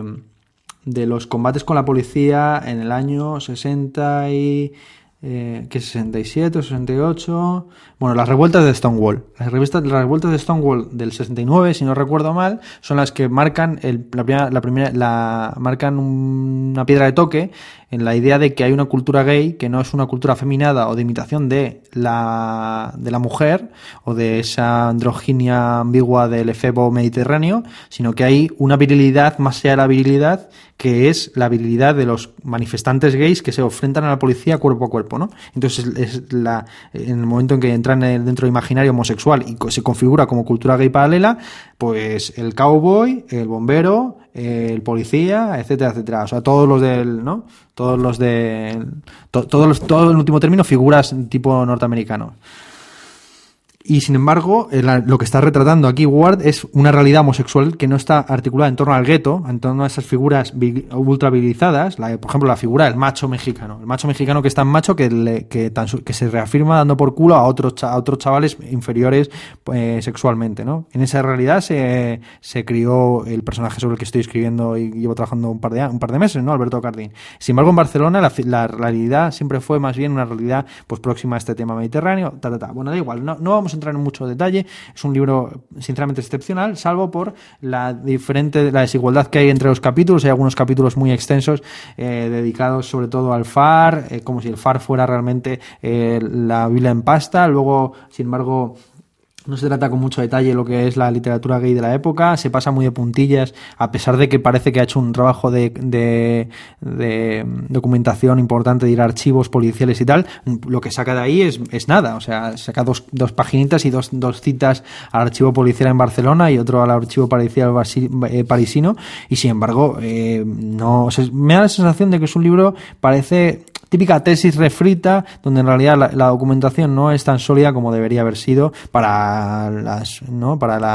S1: de los combates con la policía en el año sesenta y eh, que sesenta y siete o sesenta y ocho, bueno, las revueltas de Stonewall. Las, revistas, las revueltas de Stonewall del sesenta y nueve, si no recuerdo mal, son las que marcan el, la primera, la primera, la marcan una piedra de toque en la idea de que hay una cultura gay que no es una cultura afeminada o de imitación de la de la mujer o de esa androginia ambigua del efebo mediterráneo, sino que hay una virilidad más allá de la virilidad, que es la virilidad de los manifestantes gays que se enfrentan a la policía cuerpo a cuerpo, ¿no? Entonces es la en el momento en que entran dentro del imaginario homosexual y se configura como cultura gay paralela, pues el cowboy, el bombero, el policía, etcétera, etcétera. O sea, todos los del, ¿no? Todos los de, to, todos los, todo en último término figuras tipo norteamericanos. Y sin embargo, lo que está retratando aquí Ward es una realidad homosexual que no está articulada en torno al gueto, en torno a esas figuras ultra virilizadas, la, por ejemplo la figura del macho mexicano, el macho mexicano que es tan macho que, le, que, tan, que se reafirma dando por culo a otros, a otros chavales inferiores eh, sexualmente, ¿no? En esa realidad se, se crió el personaje sobre el que estoy escribiendo y llevo trabajando un par de, un par de meses, ¿no? Alberto Cardín. Sin embargo, en Barcelona la, la realidad siempre fue más bien una realidad pues próxima a este tema mediterráneo, ta, ta, ta. Bueno, da igual, no, no vamos a entrar en mucho detalle, es un libro sinceramente excepcional, salvo por la diferente la desigualdad que hay entre los capítulos. Hay algunos capítulos muy extensos eh, dedicados sobre todo al F A R, eh, como si el F A R fuera realmente eh, la Biblia en pasta. Luego, sin embargo, no se trata con mucho detalle lo que es la literatura gay de la época, se pasa muy de puntillas, a pesar de que parece que ha hecho un trabajo de, de, de documentación importante, de ir a archivos policiales y tal. Lo que saca de ahí es, es nada, o sea, saca dos, dos paginitas y dos, dos citas al archivo policial en Barcelona y otro al archivo policial parisino, y sin embargo, eh, no, o sea, me da la sensación de que es un libro, parece típica tesis refrita, donde en realidad la, la documentación no es tan sólida como debería haber sido para las, ¿no? para las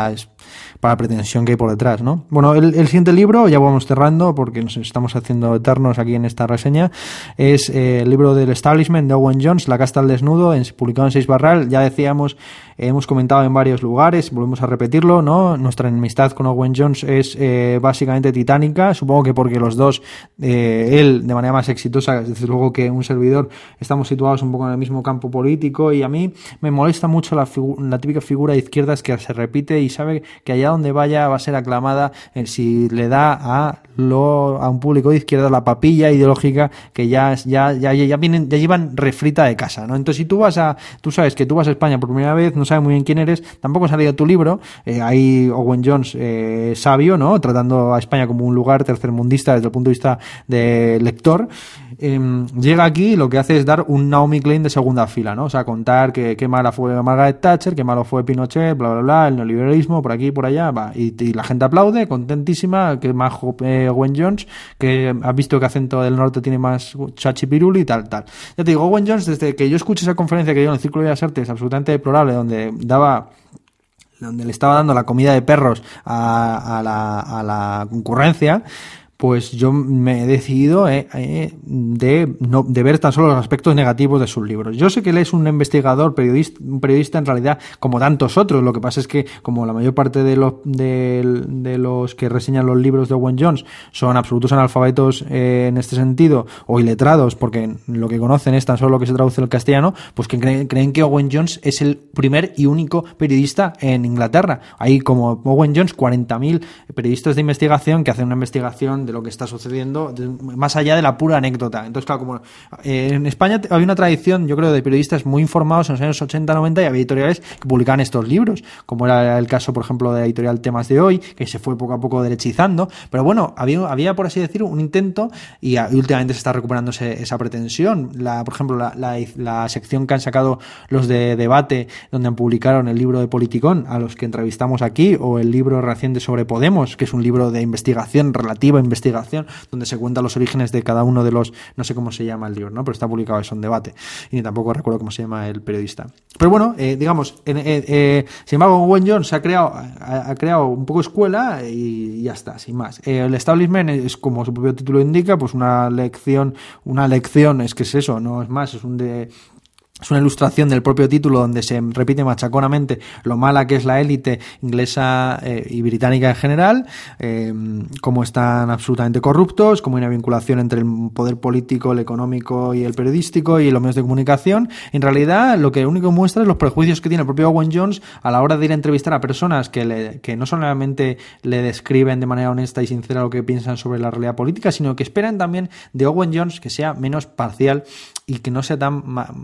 S1: para la pretensión que hay por detrás, ¿no? Bueno, el, el siguiente libro, ya vamos cerrando porque nos estamos haciendo eternos aquí en esta reseña, es eh, el libro del Establishment de Owen Jones, La casta al desnudo, en, publicado en Seis Barral. Ya decíamos, eh, hemos comentado en varios lugares, volvemos a repetirlo, ¿no? Nuestra enemistad con Owen Jones es eh, básicamente titánica, supongo que porque los dos, eh, él de manera más exitosa, desde luego que un servidor, estamos situados un poco en el mismo campo político, y a mí me molesta mucho la, figu- la típica figura de izquierdas que se repite y sabe que allá donde vaya va a ser aclamada eh, si le da a lo a un público de izquierda la papilla ideológica que ya ya ya ya vienen ya llevan refrita de casa, ¿no? Entonces, si tú vas a tú sabes que tú vas a España por primera vez, no sabes muy bien quién eres, tampoco has leído tu libro, eh, ahí Owen Jones eh, sabio, ¿no? Tratando a España como un lugar tercermundista desde el punto de vista de lector, eh, llega aquí y lo que hace es dar un Naomi Klein de segunda fila, ¿no? O sea, contar que qué mala fue Margaret Thatcher, qué malo fue Pinochet, bla bla bla, el neoliberalismo por aquí y por allá, va, y, y la gente aplaude, contentísima, que majo eh, Owen Jones, que has visto que acento del norte tiene más chachipiruli y tal, tal. Ya te digo, Owen Jones, desde que yo escuché esa conferencia que dio en el Círculo de las Artes, absolutamente deplorable, donde daba donde le estaba dando la comida de perros a, a, la, a la concurrencia, pues yo me he decidido eh, eh, de, no, de ver tan solo los aspectos negativos de sus libros. Yo sé que él es un investigador, periodista, un periodista en realidad como tantos otros. Lo que pasa es que como la mayor parte de los, de, de los que reseñan los libros de Owen Jones son absolutos analfabetos eh, en este sentido, o iletrados, porque lo que conocen es tan solo lo que se traduce al castellano, pues que creen, creen que Owen Jones es el primer y único periodista en Inglaterra. Hay como Owen Jones cuarenta mil periodistas de investigación que hacen una investigación de lo que está sucediendo, de, más allá de la pura anécdota. Entonces, claro, como eh, en España había una tradición, yo creo, de periodistas muy informados en los años ochenta, noventa, y había editoriales que publicaban estos libros, como era el caso, por ejemplo, de la editorial Temas de Hoy, que se fue poco a poco derechizando, pero bueno, había, había por así decir, un intento, y, y últimamente se está recuperando ese, esa pretensión. La, por ejemplo, la, la, la sección que han sacado los de Debate, donde publicaron el libro de Politicón, a los que entrevistamos aquí, o el libro reciente sobre Podemos, que es un libro de investigación, relativa investigación, donde se cuentan los orígenes de cada uno de los, no sé cómo se llama el libro, ¿no? Pero está publicado eso en Debate, y ni tampoco recuerdo cómo se llama el periodista. Pero bueno, eh, digamos, eh, eh, sin embargo, Owen Jones se ha creado, ha, ha creado un poco escuela y ya está, sin más. Eh, el Establishment es, como su propio título indica, pues una lección, una lección, es que es eso, no es más, es un de... Es una ilustración del propio título donde se repite machaconamente lo mala que es la élite inglesa eh, y británica en general, eh, cómo están absolutamente corruptos, cómo hay una vinculación entre el poder político, el económico y el periodístico y los medios de comunicación. En realidad, lo que único muestra es los prejuicios que tiene el propio Owen Jones a la hora de ir a entrevistar a personas que, le, que no solamente le describen de manera honesta y sincera lo que piensan sobre la realidad política, sino que esperan también de Owen Jones que sea menos parcial y que no sea tan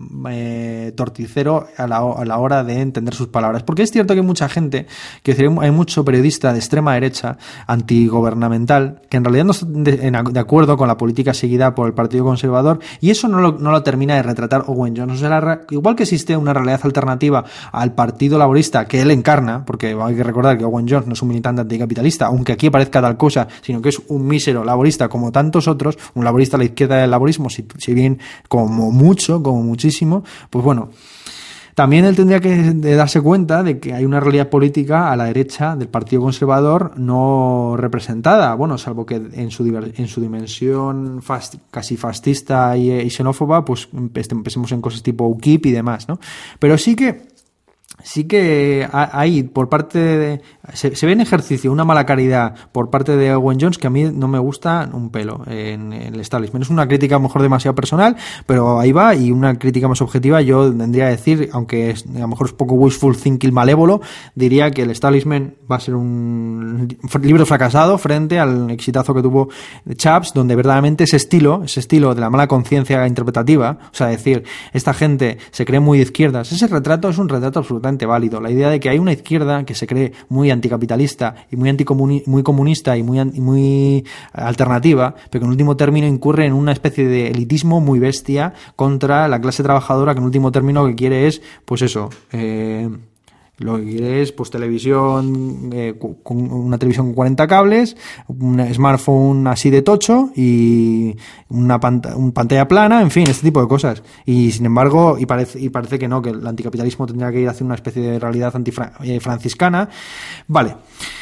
S1: eh, torticero a la, a la hora de entender sus palabras. Porque es cierto que hay mucha gente, que hay mucho periodista de extrema derecha, antigubernamental, que en realidad no está de, de acuerdo con la política seguida por el Partido Conservador, y eso no lo, no lo termina de retratar Owen Jones. O sea, la, igual que existe una realidad alternativa al Partido Laborista que él encarna, porque hay que recordar que Owen Jones no es un militante anticapitalista, aunque aquí parezca tal cosa, sino que es un mísero laborista como tantos otros, un laborista a la izquierda del laborismo, si, si bien como como mucho, como muchísimo, pues bueno, también él tendría que de darse cuenta de que hay una realidad política a la derecha del Partido Conservador no representada, bueno, salvo que en su, en su dimensión fast, casi fascista y, y xenófoba, pues empecemos en cosas tipo U K I P y demás, ¿no? Pero sí que Sí que hay por parte de... Se, se ve en ejercicio una mala caridad por parte de Owen Jones que a mí no me gusta un pelo en, en el Establishment. Es una crítica a lo mejor demasiado personal, pero ahí va, y una crítica más objetiva yo tendría que decir, aunque es, a lo mejor es poco wishful thinking malévolo, diría que el Establishment va a ser un libro fracasado frente al exitazo que tuvo Chaps, donde verdaderamente ese estilo, ese estilo de la mala conciencia interpretativa, o sea, decir, esta gente se cree muy de izquierdas, ese retrato es un retrato absolutamente válido. La idea de que hay una izquierda que se cree muy anticapitalista y muy anticomuni- muy comunista y muy, y muy alternativa, pero que en último término incurre en una especie de elitismo muy bestia contra la clase trabajadora, que en último término lo que quiere es, pues eso, eh, Lo que quiere es pues televisión, eh, con una televisión con cuarenta cables, un smartphone así de tocho y una pant- un pantalla plana, en fin, este tipo de cosas. Y sin embargo, y parece, y parece que no, que el anticapitalismo tendría que ir hacia una especie de realidad antifranciscana. Vale.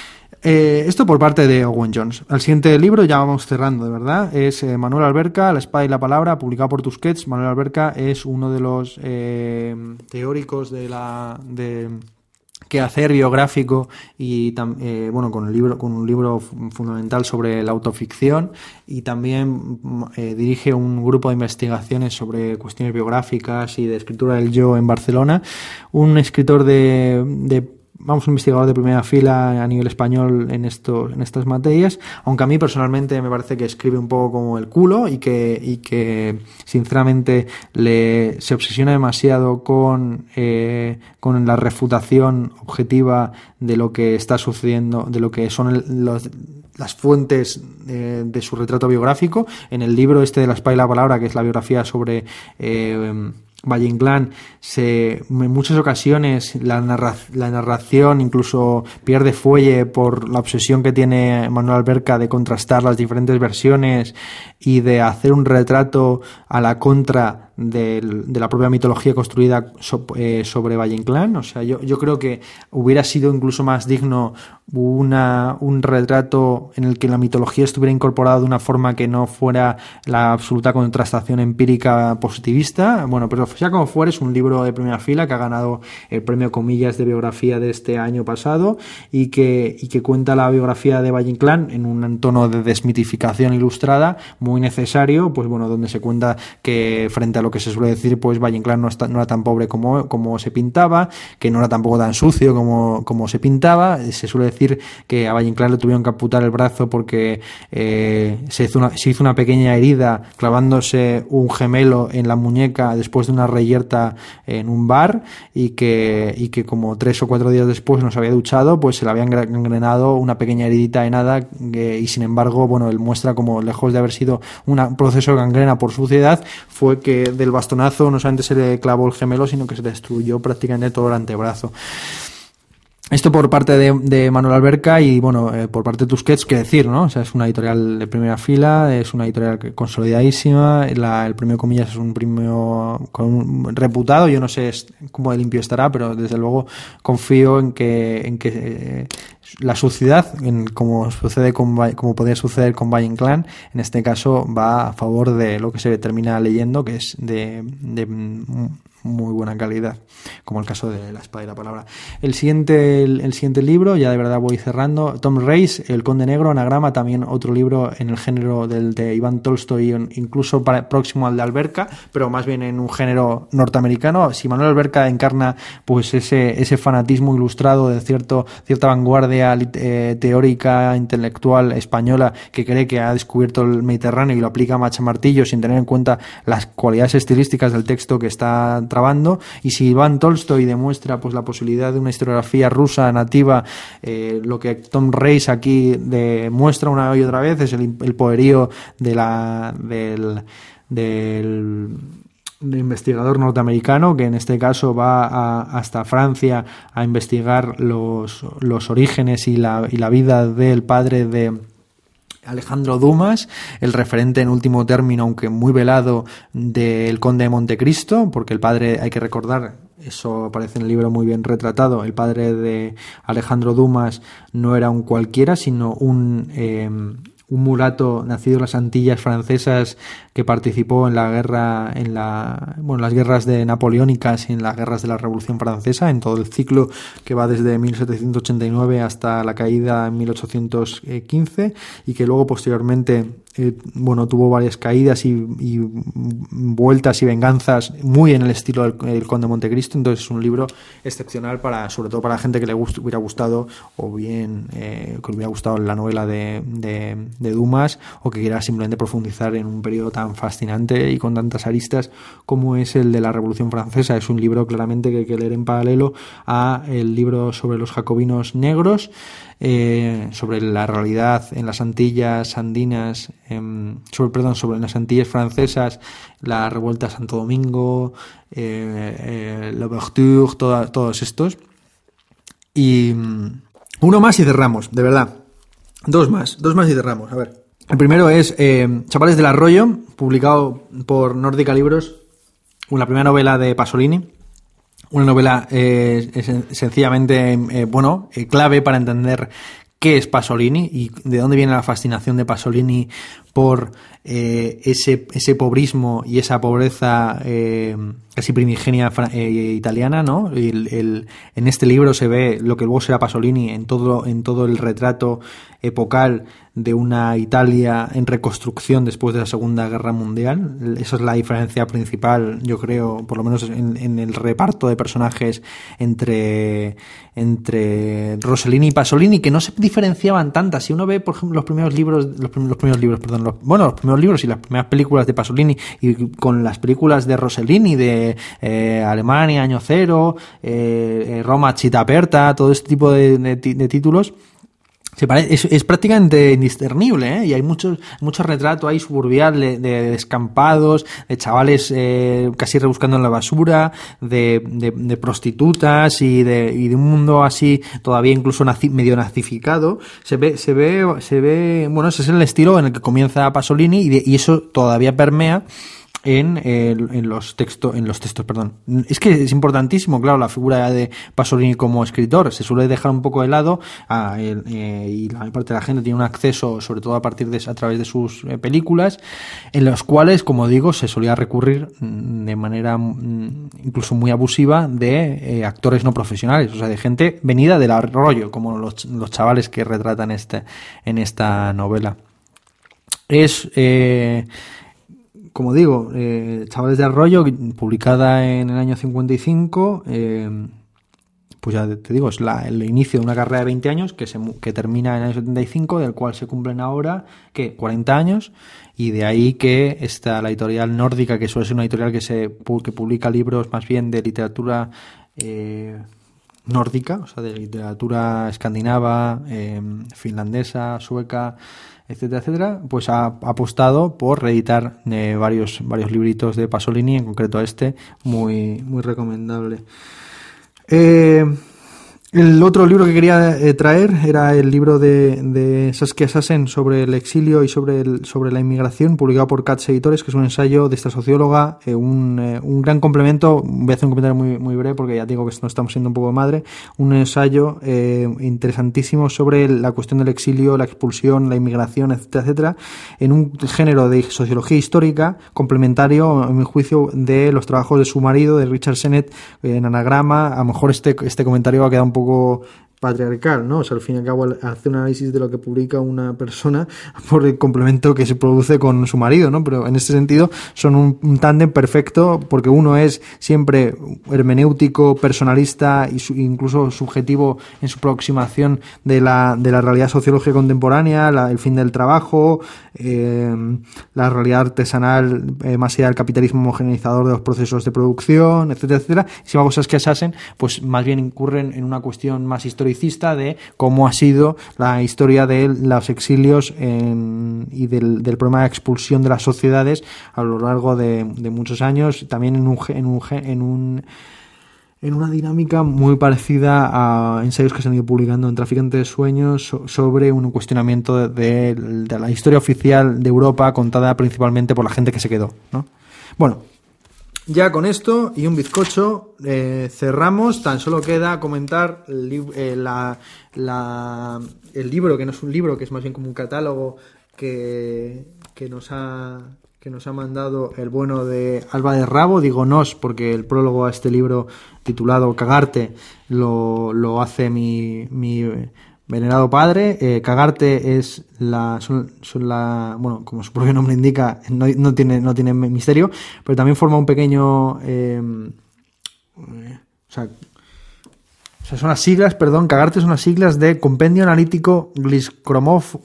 S1: Eh, esto por parte de Owen Jones. Al siguiente libro, ya vamos cerrando, de verdad, es eh, Manuel Alberca, La espada y la palabra, publicado por Tusquets. Manuel Alberca es uno de los eh, teóricos de la de quehacer biográfico y eh, bueno, con el libro con un libro fundamental sobre la autoficción, y también eh, dirige un grupo de investigaciones sobre cuestiones biográficas y de escritura del yo en Barcelona. Un escritor de, de vamos, un investigador de primera fila a nivel español en estos, en estas materias, aunque a mí personalmente me parece que escribe un poco como el culo y que, y que sinceramente le, se obsesiona demasiado con, eh, con la refutación objetiva de lo que está sucediendo, de lo que son el, los, las fuentes eh, de su retrato biográfico. En el libro este de La espada y la palabra, que es la biografía sobre eh, Valle Inclán, se, en muchas ocasiones la, narra, la narración incluso pierde fuelle por la obsesión que tiene Manuel Alberca de contrastar las diferentes versiones y de hacer un retrato a la contra de, de la propia mitología construida so, eh, sobre Valle Inclán. O sea, yo, yo creo que hubiera sido incluso más digno una, un retrato en el que la mitología estuviera incorporada de una forma que no fuera la absoluta contrastación empírica positivista. Bueno, pero sea como fuera, es un libro de primera fila que ha ganado el premio Comillas de biografía de este año pasado y que, y que cuenta la biografía de Valle Inclán en un tono de desmitificación ilustrada muy necesario, pues bueno, donde se cuenta que frente a lo que se suele decir, pues Valle Inclán no, está, no era tan pobre como, como se pintaba, que no era tampoco tan sucio como, como se pintaba. Se suele decir que a Valle Inclán le tuvieron que amputar el brazo porque eh, se, hizo una, se hizo una pequeña herida clavándose un gemelo en la muñeca después de una reyerta en un bar, y que, y que como tres o cuatro días después no se había duchado, pues se le habían gangrenado una pequeña heridita de nada, eh, y sin embargo, bueno, él muestra como lejos de haber sido una, un proceso de gangrena por suciedad, fue que del bastonazo no solamente se le clavó el gemelo, sino que se le destruyó prácticamente todo el antebrazo. Esto por parte de, de Manuel Alberca y, bueno, eh, por parte de Tusquets, qué decir, ¿no? O sea, es una editorial de primera fila, es una editorial consolidadísima, la, el premio Comillas es un premio con un, reputado, yo no sé cómo de limpio estará, pero desde luego confío en que, en que eh, la suciedad, en como sucede con, como podría suceder con Valle Inclán, en este caso va a favor de lo que se termina leyendo, que es de, de muy buena calidad, como el caso de La espada y la palabra. El siguiente, el, el siguiente libro, ya de verdad voy cerrando, Tom Race, El Conde Negro, Anagrama, también otro libro en el género del de Iván Tolstoy, incluso para, próximo al de Alberca, pero más bien en un género norteamericano. Si Manuel Alberca encarna pues ese, ese fanatismo ilustrado de cierto, cierta vanguardia eh, teórica, intelectual española que cree que ha descubierto el Mediterráneo y lo aplica a machamartillo sin tener en cuenta las cualidades estilísticas del texto que está trabando, y si Iván Tolstoy demuestra pues la posibilidad de una historiografía rusa nativa, eh, lo que Tom Race aquí demuestra una y otra vez es el, el poderío de la del, del de investigador norteamericano, que en este caso va a, hasta Francia a investigar los, los orígenes y la, y la vida del padre de Alejandro Dumas, el referente en último término, aunque muy velado, del conde de Montecristo, porque el padre, hay que recordar, eso aparece en el libro muy bien retratado, el padre de Alejandro Dumas no era un cualquiera, sino un... Eh, un mulato nacido en las Antillas francesas que participó en la guerra, en la, bueno, las guerras de napoleónicas y en las guerras de la Revolución Francesa, en todo el ciclo que va desde mil setecientos ochenta y nueve hasta la caída en mil ochocientos quince, y que luego posteriormente eh, bueno, tuvo varias caídas y, y vueltas y venganzas muy en el estilo del, del Conde de Montecristo. Entonces es un libro excepcional para, sobre todo para la gente que le gust, hubiera gustado o bien eh, que le hubiera gustado la novela de, de de Dumas, o que quiera simplemente profundizar en un periodo tan fascinante y con tantas aristas como es el de la Revolución Francesa. Es un libro claramente que hay que leer en paralelo a el libro sobre los jacobinos negros, eh, sobre la realidad en las Antillas andinas, eh, sobre, perdón, sobre las Antillas francesas, la revuelta de Santo Domingo, eh, eh, l'Ouverture, toda, todos estos.
S2: Y uno más y cerramos, de verdad. Dos más, dos más y cerramos. A ver. El primero es eh, Chavales del Arroyo, publicado por Nórdica Libros, la primera novela de Pasolini. Una novela eh, es, sencillamente, eh, bueno, eh, clave para entender qué es Pasolini y de dónde viene la fascinación de Pasolini por eh, ese, ese pobrismo y esa pobreza eh, casi primigenia eh, italiana, ¿no? El, el, en este libro se ve lo que luego será Pasolini en todo, en todo el retrato epocal de una Italia en reconstrucción después de la Segunda Guerra Mundial. Esa es la diferencia principal, yo creo, por lo menos en, en el reparto de personajes entre, entre Rossellini y Pasolini, que no se diferenciaban tantas. Si uno ve, por ejemplo, los primeros libros, los primeros, los primeros libros, perdón, los, bueno, los primeros libros y las primeras películas de Pasolini y con las películas de Rossellini, de eh, Alemania, Año Cero, eh, Roma, Città Aperta, todo este tipo de, de, de títulos, se parece, es, es prácticamente indiscernible, ¿eh? Y hay muchos muchos retratos ahí suburbial de, de descampados, de chavales eh, casi rebuscando en la basura, de, de, de prostitutas y de, y de un mundo así todavía incluso nazi, medio nazificado. Se ve, se ve, se ve, bueno, ese es el estilo en el que comienza Pasolini y, de, y eso todavía permea en, eh, en los textos, en los textos, perdón. Es que es importantísimo, claro, la figura de Pasolini como escritor. Se suele dejar un poco de lado a, eh, y la mayor parte de la gente tiene un acceso, sobre todo a partir de a través de sus eh, películas, en los cuales, como digo, se solía recurrir de manera mm, incluso muy abusiva de eh, actores no profesionales, o sea, de gente venida del arroyo, como los, los chavales que retratan este en esta novela. Es eh, como digo, eh, Chavales de Arroyo, publicada en el año cincuenta y cinco, eh, pues ya te digo, es la, el inicio de una carrera de veinte años que, se, que termina en el año setenta y cinco, del cual se cumplen ahora, ¿qué? cuarenta años, y de ahí que está la editorial Nórdica, que suele ser una editorial que, se, que publica libros más bien de literatura eh, nórdica, o sea, de literatura escandinava, eh, finlandesa, sueca, etcétera, etcétera, pues ha, ha apostado por reeditar eh, varios varios libritos de Pasolini, en concreto este, muy muy recomendable. Eh, el otro libro que quería eh, traer era el libro de, de Saskia Sassen sobre el exilio y sobre el, sobre la inmigración, publicado por Katz Editores, que es un ensayo de esta socióloga, eh, un, eh, un gran complemento. Voy a hacer un comentario muy, muy breve porque ya digo que nos estamos siendo un poco de madre. Un ensayo eh, interesantísimo sobre la cuestión del exilio, la expulsión, la inmigración, etcétera, etcétera, en un género de sociología histórica complementario, en mi juicio, de los trabajos de su marido, de Richard Sennett, eh, en Anagrama. A lo mejor este, este comentario va a quedar un poco patriarcal, ¿no? O sea, al fin y al cabo hace un análisis de lo que publica una persona por el complemento que se produce con su marido, ¿no? Pero en este sentido son un, un tándem perfecto, porque uno es siempre hermenéutico, personalista e incluso subjetivo en su aproximación de la, de la realidad sociológica contemporánea, la, el fin del trabajo, eh, la realidad artesanal eh, más allá del capitalismo homogeneizador de los procesos de producción, etcétera, etcétera. Y si cosas que se hacen, pues más bien incurren en una cuestión más historicista de cómo ha sido la historia de los exilios en, y del, del problema de expulsión de las sociedades a lo largo de, de muchos años, también en un, en un, en un en una dinámica muy parecida a ensayos que se han ido publicando en Traficante de Sueños sobre un cuestionamiento de, de, de la historia oficial de Europa contada principalmente por la gente que se quedó, ¿no? Bueno, ya con esto y un bizcocho eh, cerramos. Tan solo queda comentar el, eh, la, la, el libro, que no es un libro, que es más bien como un catálogo que, que nos ha... que nos ha mandado el bueno de Alba de Rabo. Digo nos porque el prólogo a este libro titulado Cagarte lo, lo hace mi, mi venerado padre. Eh, Cagarte es la, son, son la, bueno, como su propio nombre indica, no, no tiene, no tiene misterio, pero también forma un pequeño, eh, eh, o sea, O sea, son las siglas, perdón, Cagarte son las siglas de Compendio Analítico Gliscomorfo,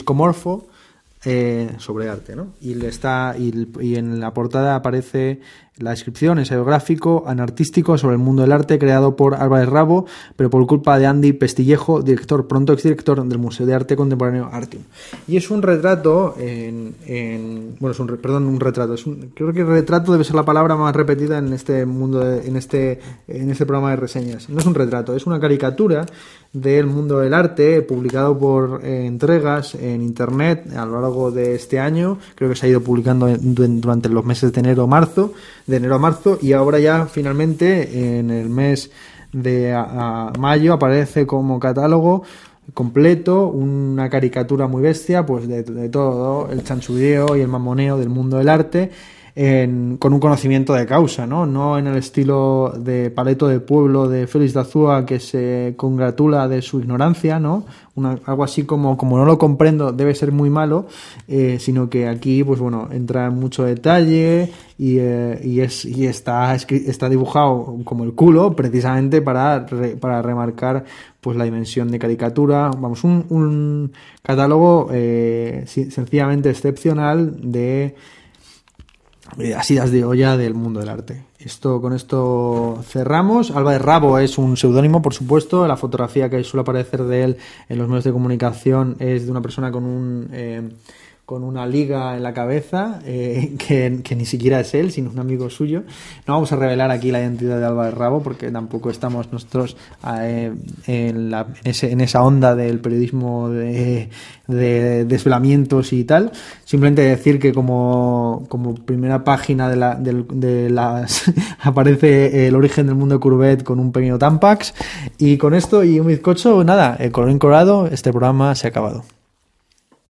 S2: Gliscomorfo eh, sobre arte, ¿no? Y le está y, y en la portada aparece La descripción, ensayo gráfico, anartístico sobre el mundo del arte, creado por Álvarez Rabo, pero por culpa de Andy Pestillejo, director, pronto exdirector del Museo de Arte Contemporáneo Artium. Y es un retrato en... en bueno, es un, perdón, un retrato. Es un, creo que retrato debe ser la palabra más repetida en este mundo, de, en, este, en este programa de reseñas. No es un retrato, es una caricatura del mundo del arte, publicado por eh, entregas en internet a lo largo de este año. Creo que se ha ido publicando en, durante los meses de enero a marzo, de enero a marzo, y ahora ya finalmente en el mes de a, a mayo aparece como catálogo completo una caricatura muy bestia, pues de, de todo el chanchudeo y el mamoneo del mundo del arte. En, con un conocimiento de causa, ¿no? No en el estilo de Paleto de Pueblo de Félix de Azúa, que se congratula de su ignorancia, ¿no? Una, algo así como, como no lo comprendo, debe ser muy malo, eh, sino que aquí, pues bueno, entra en mucho detalle y, eh, y, es, y está, está dibujado como el culo, precisamente para, re, para remarcar pues la dimensión de caricatura. Vamos, un, un catálogo eh, sencillamente excepcional de asidas de olla del mundo del arte. Esto, con esto cerramos. Álvarez Rabo es un seudónimo, por supuesto. La fotografía que suele aparecer de él en los medios de comunicación es de una persona con un eh, con una liga en la cabeza, eh, que, que ni siquiera es él, sino un amigo suyo. No vamos a revelar aquí la identidad de Álvarez Rabo, porque tampoco estamos nosotros eh, en, la, en, ese, en esa onda del periodismo de, de desvelamientos y tal. Simplemente decir que como, como primera página de, la, de, de las aparece el origen del mundo de Courbet con un pequeño Tampax. Y con esto y un bizcocho, nada, el colorín colorado, este programa se ha acabado.